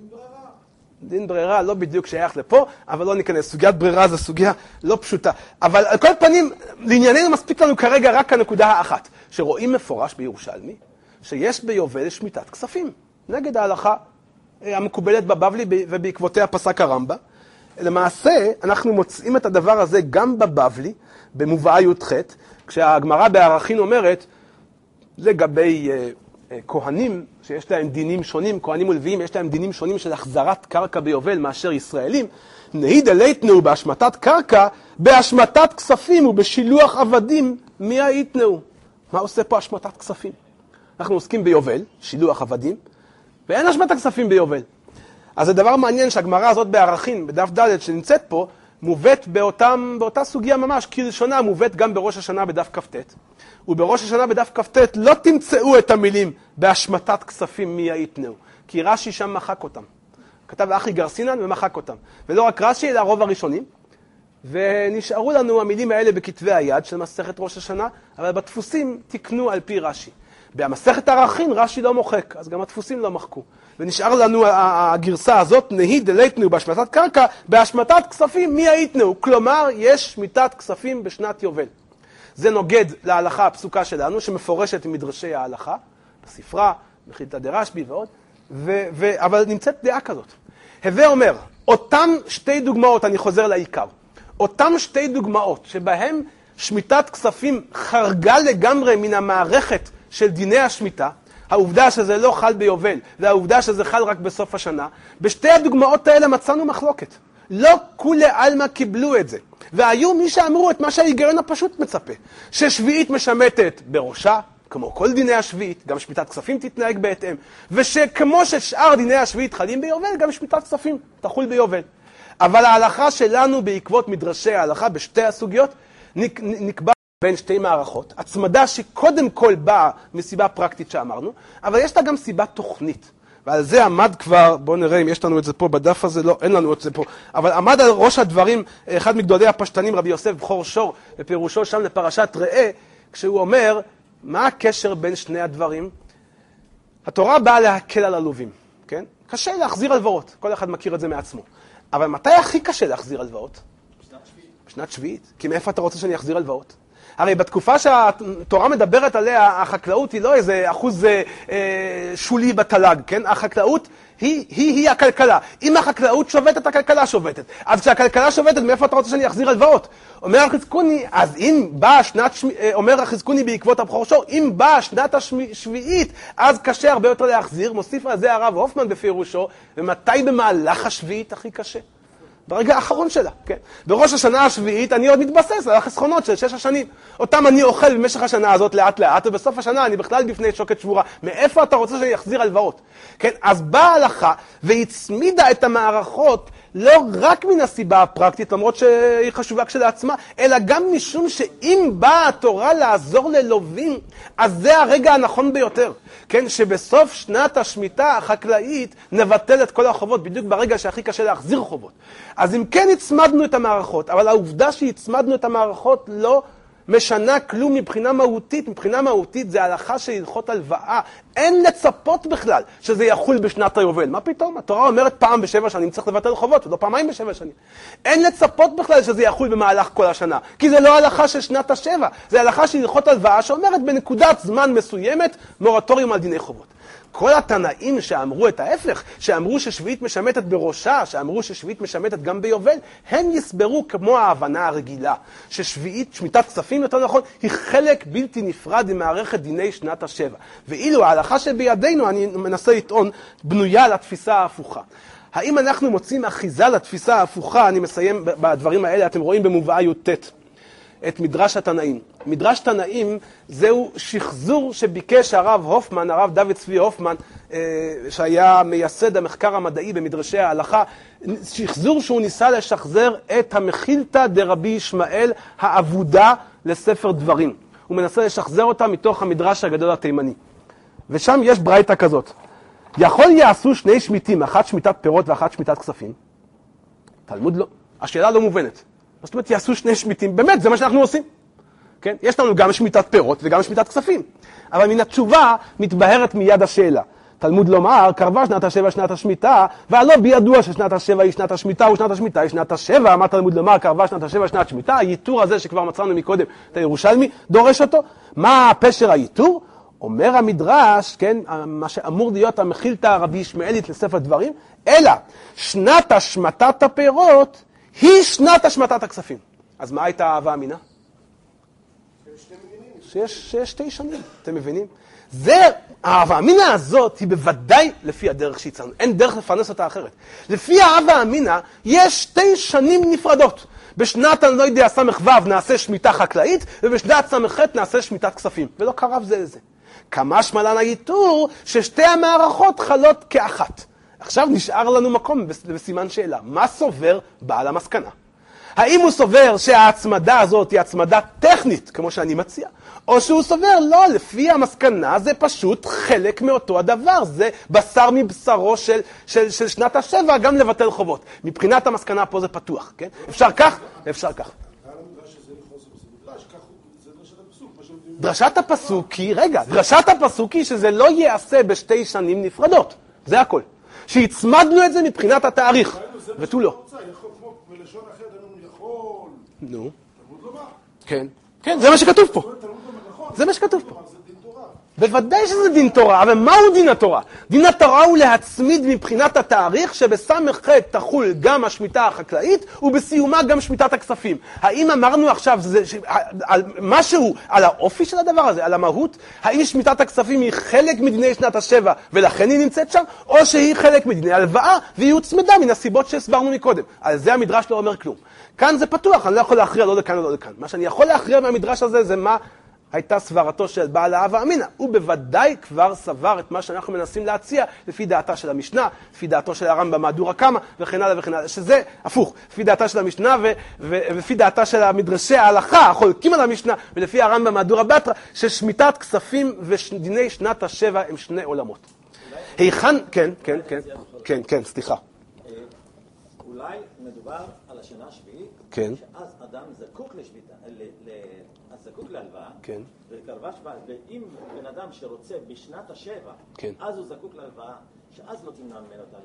דין ברירה לא בדיוק שייך לפה, אבל לא ניכנס. סוגיית ברירה זו סוגיה לא פשוטה. אבל על כל פנים, לענייננו מספיק לנו כרגע רק הנקודה האחת, שרואים מפורש בירושלמי, שיש ביובל שמיטת כספים, נגד ההלכה המקובלת בבבלי ובעקבותיה פסק הרמב"ם. למעשה, אנחנו מוצאים את הדבר הזה גם בבבלי, במובאה י"ח, כשהגמרא בערכין אומרת, לגבי כהנים שיש להם דינים שונים, כהנים ולוויים, יש להם דינים שונים של החזרת קרקע ביובל מאשר ישראלים. נהיד אליתנו בהשמטת קרקע, בהשמטת כספים ובשילוח עבדים, מי היתנו? מה עושה פה השמטת כספים? אנחנו עוסקים ביובל, שילוח עבדים, ואין השמטת כספים ביובל. אז זה דבר מעניין שהגמרא הזאת בערכין, בדף ד' שנמצאת פה, מובאת באותה סוגיה ממש, כלשונה מובאת גם בראש השנה בדף כ"ט. ובראש השנה בדף כ"ט לא תמצאו את המילים בהשמטת כספים מי היתנו, כי רש"י שם מחק אותם. כתב אחי גרסינן ומחק אותם. ולא רק רש"י, אלא הרוב הראשונים. ונשארו לנו המילים האלה בכתבי היד של מסכת ראש השנה, אבל בדפוסים תקנו על פי רש"י. במסכת ערכין רש"י לא מוחק, אז גם הדפוסים לא מחקו. ונשאר לנו הגרסה הזאת, נהיד אליתנו בהשמטת קרקע, בהשמטת כספים מי היתנו. כלומר, יש שמיטת כספים בשנת יובל. זה נוגד להלכה הפסוקה שלנו, שמפורשת במדרשי ההלכה, בספרה, בחילתא דרשב"י ועוד, אבל נמצאת דעה כזאת. הווה אומר, אותם שתי דוגמאות, אני חוזר לעיקר, אותם שתי דוגמאות שבהם שמיטת כספים חרגה לגמרי מן המערכת של דיני השמיטה, העובדה שזה לא חל ביובל, והעובדה שזה חל רק בסוף השנה, בשתי הדוגמאות האלה מצאנו מחלוקת. לא כולי עלמא קיבלו את זה. והיו מי שאמרו את מה שההיגיון הפשוט מצפה. ששביעית משמטת בראשה, כמו כל דיני השביעית, גם שמיטת כספים תתנהג בהתאם. ושכמו ששאר דיני השביעית חלים ביובל, גם שמיטת כספים תחול ביובל. אבל ההלכה שלנו בעקבות מדרשי ההלכה בשתי הסוגיות, נקבע בין שתי מערכות. הצמדה שקודם כל באה מסיבה פרקטית שאמרנו, אבל יש לה גם סיבה תוכנית. ועל זה עמד כבר, בואו נראה אם יש לנו את זה פה בדף הזה, לא, אין לנו את זה פה, אבל עמד על ראש הדברים אחד מגדולי הפשטנים, רבי יוסף בכור שור, בפירושו שם לפרשת ראה, כשהוא אומר, מה הקשר בין שני הדברים? התורה באה להקל על הלווים, כן? קשה להחזיר הלוואות, כל אחד מכיר את זה מעצמו. אבל מתי הכי קשה להחזיר הלוואות? בשנת שביעית. כי מאיפה אתה רוצה שאני אחזיר הלוואות? הרי בתקופה שהתורה מדברת עליה, החקלאות היא לא איזה אחוז שולי בתל"ג, כן? החקלאות היא הכלכלה. אם החקלאות שובתת, הכלכלה שובתת. אז כשהכלכלה שובתת, מאיפה אתה רוצה שאני אחזיר הלוואות? אומר החזקוני, אז אם באה אומר החזקוני בעקבות הבכור שור, אם באה שנת השביעית, אז קשה הרבה יותר להחזיר. מוסיף על זה הרב הופמן בפירושו, ומתי במהלך השביעית הכי קשה? ברגע האחרון שלה, כן? בראש השנה השביעית אני עוד מתבסס על החסכונות של 6 השנים. אותם אני אוכל במשך השנה הזאת לאט לאט, ובסוף השנה אני בכלל בפני שוקת שבורה. מאיפה אתה רוצה שאני אחזיר הלוואות? כן? אז באה ההלכה והצמידה את המערכות לא רק מן הסיבה הפרקטית, למרות שהיא חשובה כשלעצמה, אלא גם משום שאם באה התורה לעזור ללווים, אז זה הרגע הנכון ביותר. כן? שבסוף שנת השמיטה החקלאית נבטל את כל החובות, בדיוק ברגע שהכי קשה להחזיר חובות. אז אם כן הצמדנו את המערכות, אבל העובדה שהצמדנו את המערכות לא משנה כלום מבחינה מהותית. מבחינה מהותית זה הלכה של הלכות הלוואה. אין לצפות בכלל שזה יחול בשנת היובל. מה פתאום? התורה אומרת פעם ב7 שנים צריך לבטל חובות, ולא פעמיים ב7 שנים. אין לצפות בכלל שזה יחול במהלך כל השנה, כי זה לא הלכה של שנת השבע. זה הלכה של הלכות הלוואה שאומרת בנקודת זמן מסוימת מורטוריום על דיני חובות. כל התנאים שאמרו את ההפך, שאמרו ששביעית משמטת בראשה, שאמרו ששביעית משמטת גם ביובל, הם יסברו כמו ההבנה הרגילה, ששביעית, שמיטת כספים יותר נכון, היא חלק בלתי נפרד ממערכת דיני שנת השבע. ואילו ההלכה שבידינו, אני מנסה לטעון, בנויה על התפיסה ההפוכה. האם אנחנו מוצאים אחיזה לתפיסה ההפוכה? אני מסיים בדברים האלה, אתם רואים במובאה י"ט. את מדרש התנאים. מדרש תנאים זהו שחזור שביקש הרב הופמן, הרב דוד צבי הופמן, שהיה מייסד המחקר המדעי במדרשי ההלכה, שחזור שהוא ניסה לשחזר את המחילתא דרבי ישמעאל העבודה לספר דברים. הוא מנסה לשחזר אותה מתוך המדרש הגדול התימני. ושם יש ברייתא כזאת. יכול יעשו שני שמיטים, אחת שמיטת פירות ואחת שמיטת כספים? תלמוד לא. השאלה לא מובנת. זאת אומרת, יעשו שני שמיטים, באמת, זה מה שאנחנו עושים. כן? יש לנו גם שמיטת פירות וגם שמיטת כספים. אבל מן התשובה מתבהרת מיד השאלה. תלמוד לומר, קרבה שנת השבע שנת השמיטה, והלא בידוע ששנת השבע היא שנת השמיטה ושנת השמיטה היא שנת השבע. מה תלמוד לומר, קרבה שנת השבע שנת שמיטה? הייתור הזה שכבר מצאנו מקודם, את הירושלמי, דורש אותו. מה פשר הייתור? אומר המדרש, כן, מה שאמור להיות המחילתא הרבי ישמעאלית לספר דברים, אלא שנת השמטת הפירות היא שנת השמטת הכספים. אז מה הייתה האהבה אמינה? שיש שתי שנים, אתם מבינים? האהבה אמינה הזאת היא בוודאי לפי הדרך שהצענו. אין דרך לפרנס אותה אחרת. לפי האהבה אמינה יש שתי שנים נפרדות. בשנת, אני לא יודע, סמ"ו נעשה שמיטה חקלאית, ובשנת סמ"ח נעשה שמיטת כספים. ולא קרב זה לזה. כמה שמלן הייתור ששתי המערכות חלות כאחת. עכשיו נשאר לנו מקום בסימן שאלה. מה סובר בעל המסקנה? האם הוא סובר שההצמדה הזאת היא הצמדה טכנית, כמו שאני מציע, או שהוא סובר, לא, לפי המסקנה זה פשוט חלק מאותו הדבר, זה בשר מבשרו של שנת השבע, גם לבטל חובות. מבחינת המסקנה פה זה פתוח, כן? אפשר כך, אפשר כך. דרשת הפסוק היא, רגע, דרשת הפסוק היא שזה לא ייעשה בשתי שנים נפרדות, זה הכל. שהצמדנו את זה מבחינת התאריך, ותו לא. בלשון אחרת, אני יכול... נו. תלמוד לומר. כן. כן, זה מה שכתוב פה. זה מה שכתוב פה. זה דין תורה. בוודאי שזה דין תורה, אבל מהו דין התורה? דין התורה הוא להצמיד מבחינת התאריך שבסמ"ח תחול גם השמיטה החקלאית ובסיומה גם שמיטת הכספים. האם אמרנו עכשיו על משהו, על האופי של הדבר הזה, על המהות? האם שמיטת הכספים היא חלק מדיני שנת השבע ולכן היא נמצאת שם? או שהיא חלק מדיני הלוואה והיא הוצמדה מן הסיבות שהסברנו מקודם? על זה המדרש לא אומר כלום. כאן זה פתוח, אני לא יכול להכריע לא לכאן ולא לכאן. מה שאני יכול להכריע מהמדרש הזה זה מה הייתה סברתו של בעל האהבה אמינה. הוא בוודאי כבר סבר את מה שאנחנו מנסים להציע לפי דעתה של המשנה, לפי דעתו של הרמב"ם מהדורה קמא וכן הלאה וכן הלאה. שזה הפוך, לפי דעתה של המשנה ולפי דעתה של המדרשי ההלכה, החולקים על המשנה, ולפי הרמב"ם מהדורה בתרא, ששמיטת כספים ודיני שנת השבע הם שני עולמות. היכן, כן, סליחה. אולי מדובר על השנה השביעית, כן. שאז אדם זקוק לשביתה, זקוק להלוואה, כן. ואם בן אדם שרוצה בשנת השבע, כן. אז הוא זקוק להלוואה, שאז לא תמנע ממנו את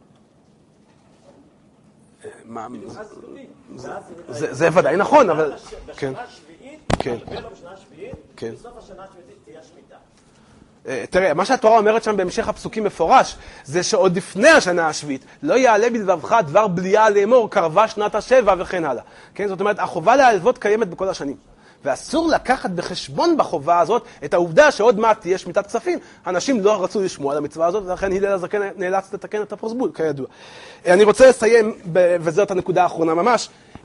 ההלוואה. זה ודאי נכון, אבל... בשנה השביעית, ולא בשנה השביעית, בסוף השנה השביעית תהיה שמיטה. תראה, מה שהתורה אומרת שם בהמשך הפסוקים מפורש, זה שעוד לפני השנה השביעית, לא יעלה בלבבך דבר בליעה לאמור, קרבה שנת השבע וכן הלאה. כן? זאת אומרת, החובה להלוות קיימת בכל השנים. ואסור לקחת בחשבון בחובה הזאת את העובדה שעוד מעט תהיה שמיטת כספים. אנשים לא רצו לשמוע על המצווה הזאת, ולכן הלל הזקן נאלץ לתקן את הפרסבול, כידוע. אני רוצה לסיים, וזאת הנקודה האחרונה ממש,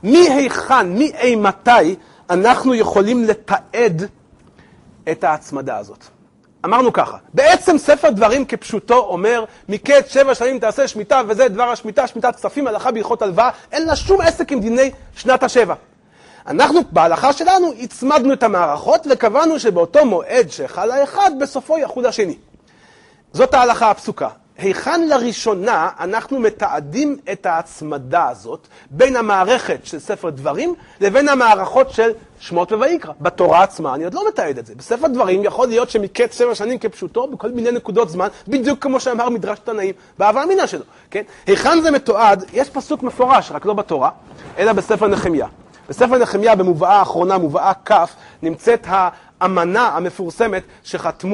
מתי אנחנו יכולים לתעד את ההצמדה הזאת. אמרנו ככה, בעצם ספר דברים כפשוטו אומר, מקץ 7 שנים תעשה שמיטה, וזה דבר השמיטה, שמיטת כספים, הלכה בהלכות הלוואה, אין לה שום עסק עם דיני שנת השבע. אנחנו בהלכה שלנו הצמדנו את המערכות וקבענו שבאותו מועד שחל האחד, בסופו יחול השני. זאת ההלכה הפסוקה. היכן לראשונה אנחנו מתעדים את ההצמדה הזאת בין המערכת של ספר דברים לבין המערכות של שמות וויקרא. בתורה עצמה אני עוד לא מתעד את זה. בספר דברים יכול להיות שמקץ 7 שנים כפשוטו בכל מיני נקודות זמן, בדיוק כמו שאמר מדרש תנאים באהבה אמינה שלו. כן? היכן זה מתועד? יש פסוק מפורש, רק לא בתורה, אלא בספר נחמיה. בספר נחמיה במובאה האחרונה, מובאה כ', נמצאת האמנה המפורסמת שחתמו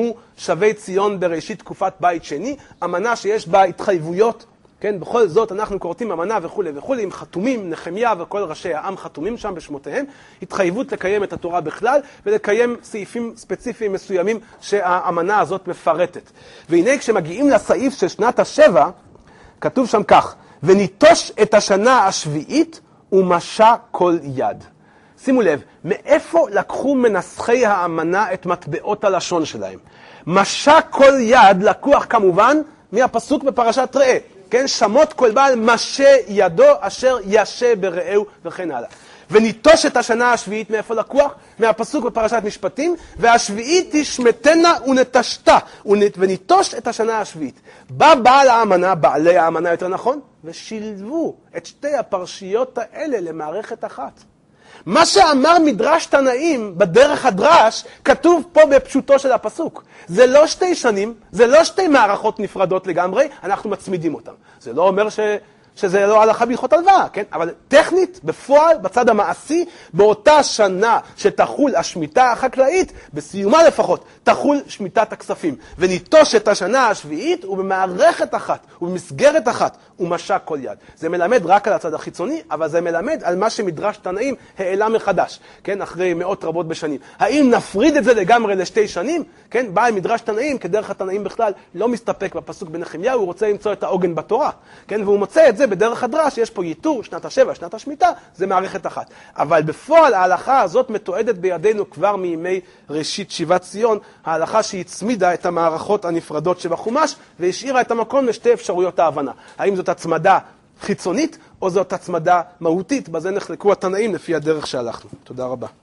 שבי ציון בראשית תקופת בית שני, אמנה שיש בה התחייבויות, כן, בכל זאת אנחנו קוראים אמנה וכו' וכו', עם חתומים, נחמיה וכל ראשי העם חתומים שם בשמותיהם, התחייבות לקיים את התורה בכלל, ולקיים סעיפים ספציפיים מסוימים שהאמנה הזאת מפרטת. והנה כשמגיעים לסעיף של שנת השבע, כתוב שם כך, וניטוש את השנה השביעית ומשע כל יד. שימו לב, מאיפה לקחו מנסחי האמנה את מטבעות הלשון שלהם? משע כל יד לקוח כמובן מהפסוק בפרשת ראה. כן, שמות כל בעל משה ידו אשר ישה ברעהו וכן הלאה. וניטוש את השנה השביעית מאיפה לקוח? מהפסוק בפרשת משפטים, והשביעית תשמטנה ונטשתה, וניטוש את השנה השביעית. בא בעל האמנה, בעלי האמנה יותר נכון, ושילבו את שתי הפרשיות האלה למערכת אחת. מה שאמר מדרש תנאים בדרך הדרש, כתוב פה בפשוטו של הפסוק. זה לא שתי שנים, זה לא שתי מערכות נפרדות לגמרי, אנחנו מצמידים אותם. זה לא אומר שזה לא הלכה בהלכות הלוואה, כן? אבל טכנית, בפועל, בצד המעשי, באותה שנה שתחול השמיטה החקלאית, בסיומה לפחות, תחול שמיטת הכספים. וניטוש את השנה השביעית, ובמערכת אחת, ובמסגרת אחת, ומשע כל יד. זה מלמד רק על הצד החיצוני, אבל זה מלמד על מה שמדרש תנאים העלה מחדש, כן? אחרי מאות רבות בשנים. האם נפריד את זה לגמרי לשתי שנים? כן? בא מדרש תנאים, כדרך התנאים בכלל, לא מסתפק בפסוק בנחמיה, הוא רוצה למצוא את העוגן בתורה, כן? והוא מוצא את זה בדרך הדרש, יש פה ייתור, שנת השבע, שנת השמיטה, זה מערכת אחת. אבל בפועל ההלכה הזאת מתועדת בידינו כבר מימי ראשית שיבת ציון, ההלכה שהצמידה את המערכות הנפרדות שבחומש, והשאירה את המקום לשתי אפשרויות ההבנה. האם זאת הצמדה חיצונית, או זאת הצמדה מהותית? בזה נחלקו התנאים לפי הדרך שהלכנו. תודה רבה.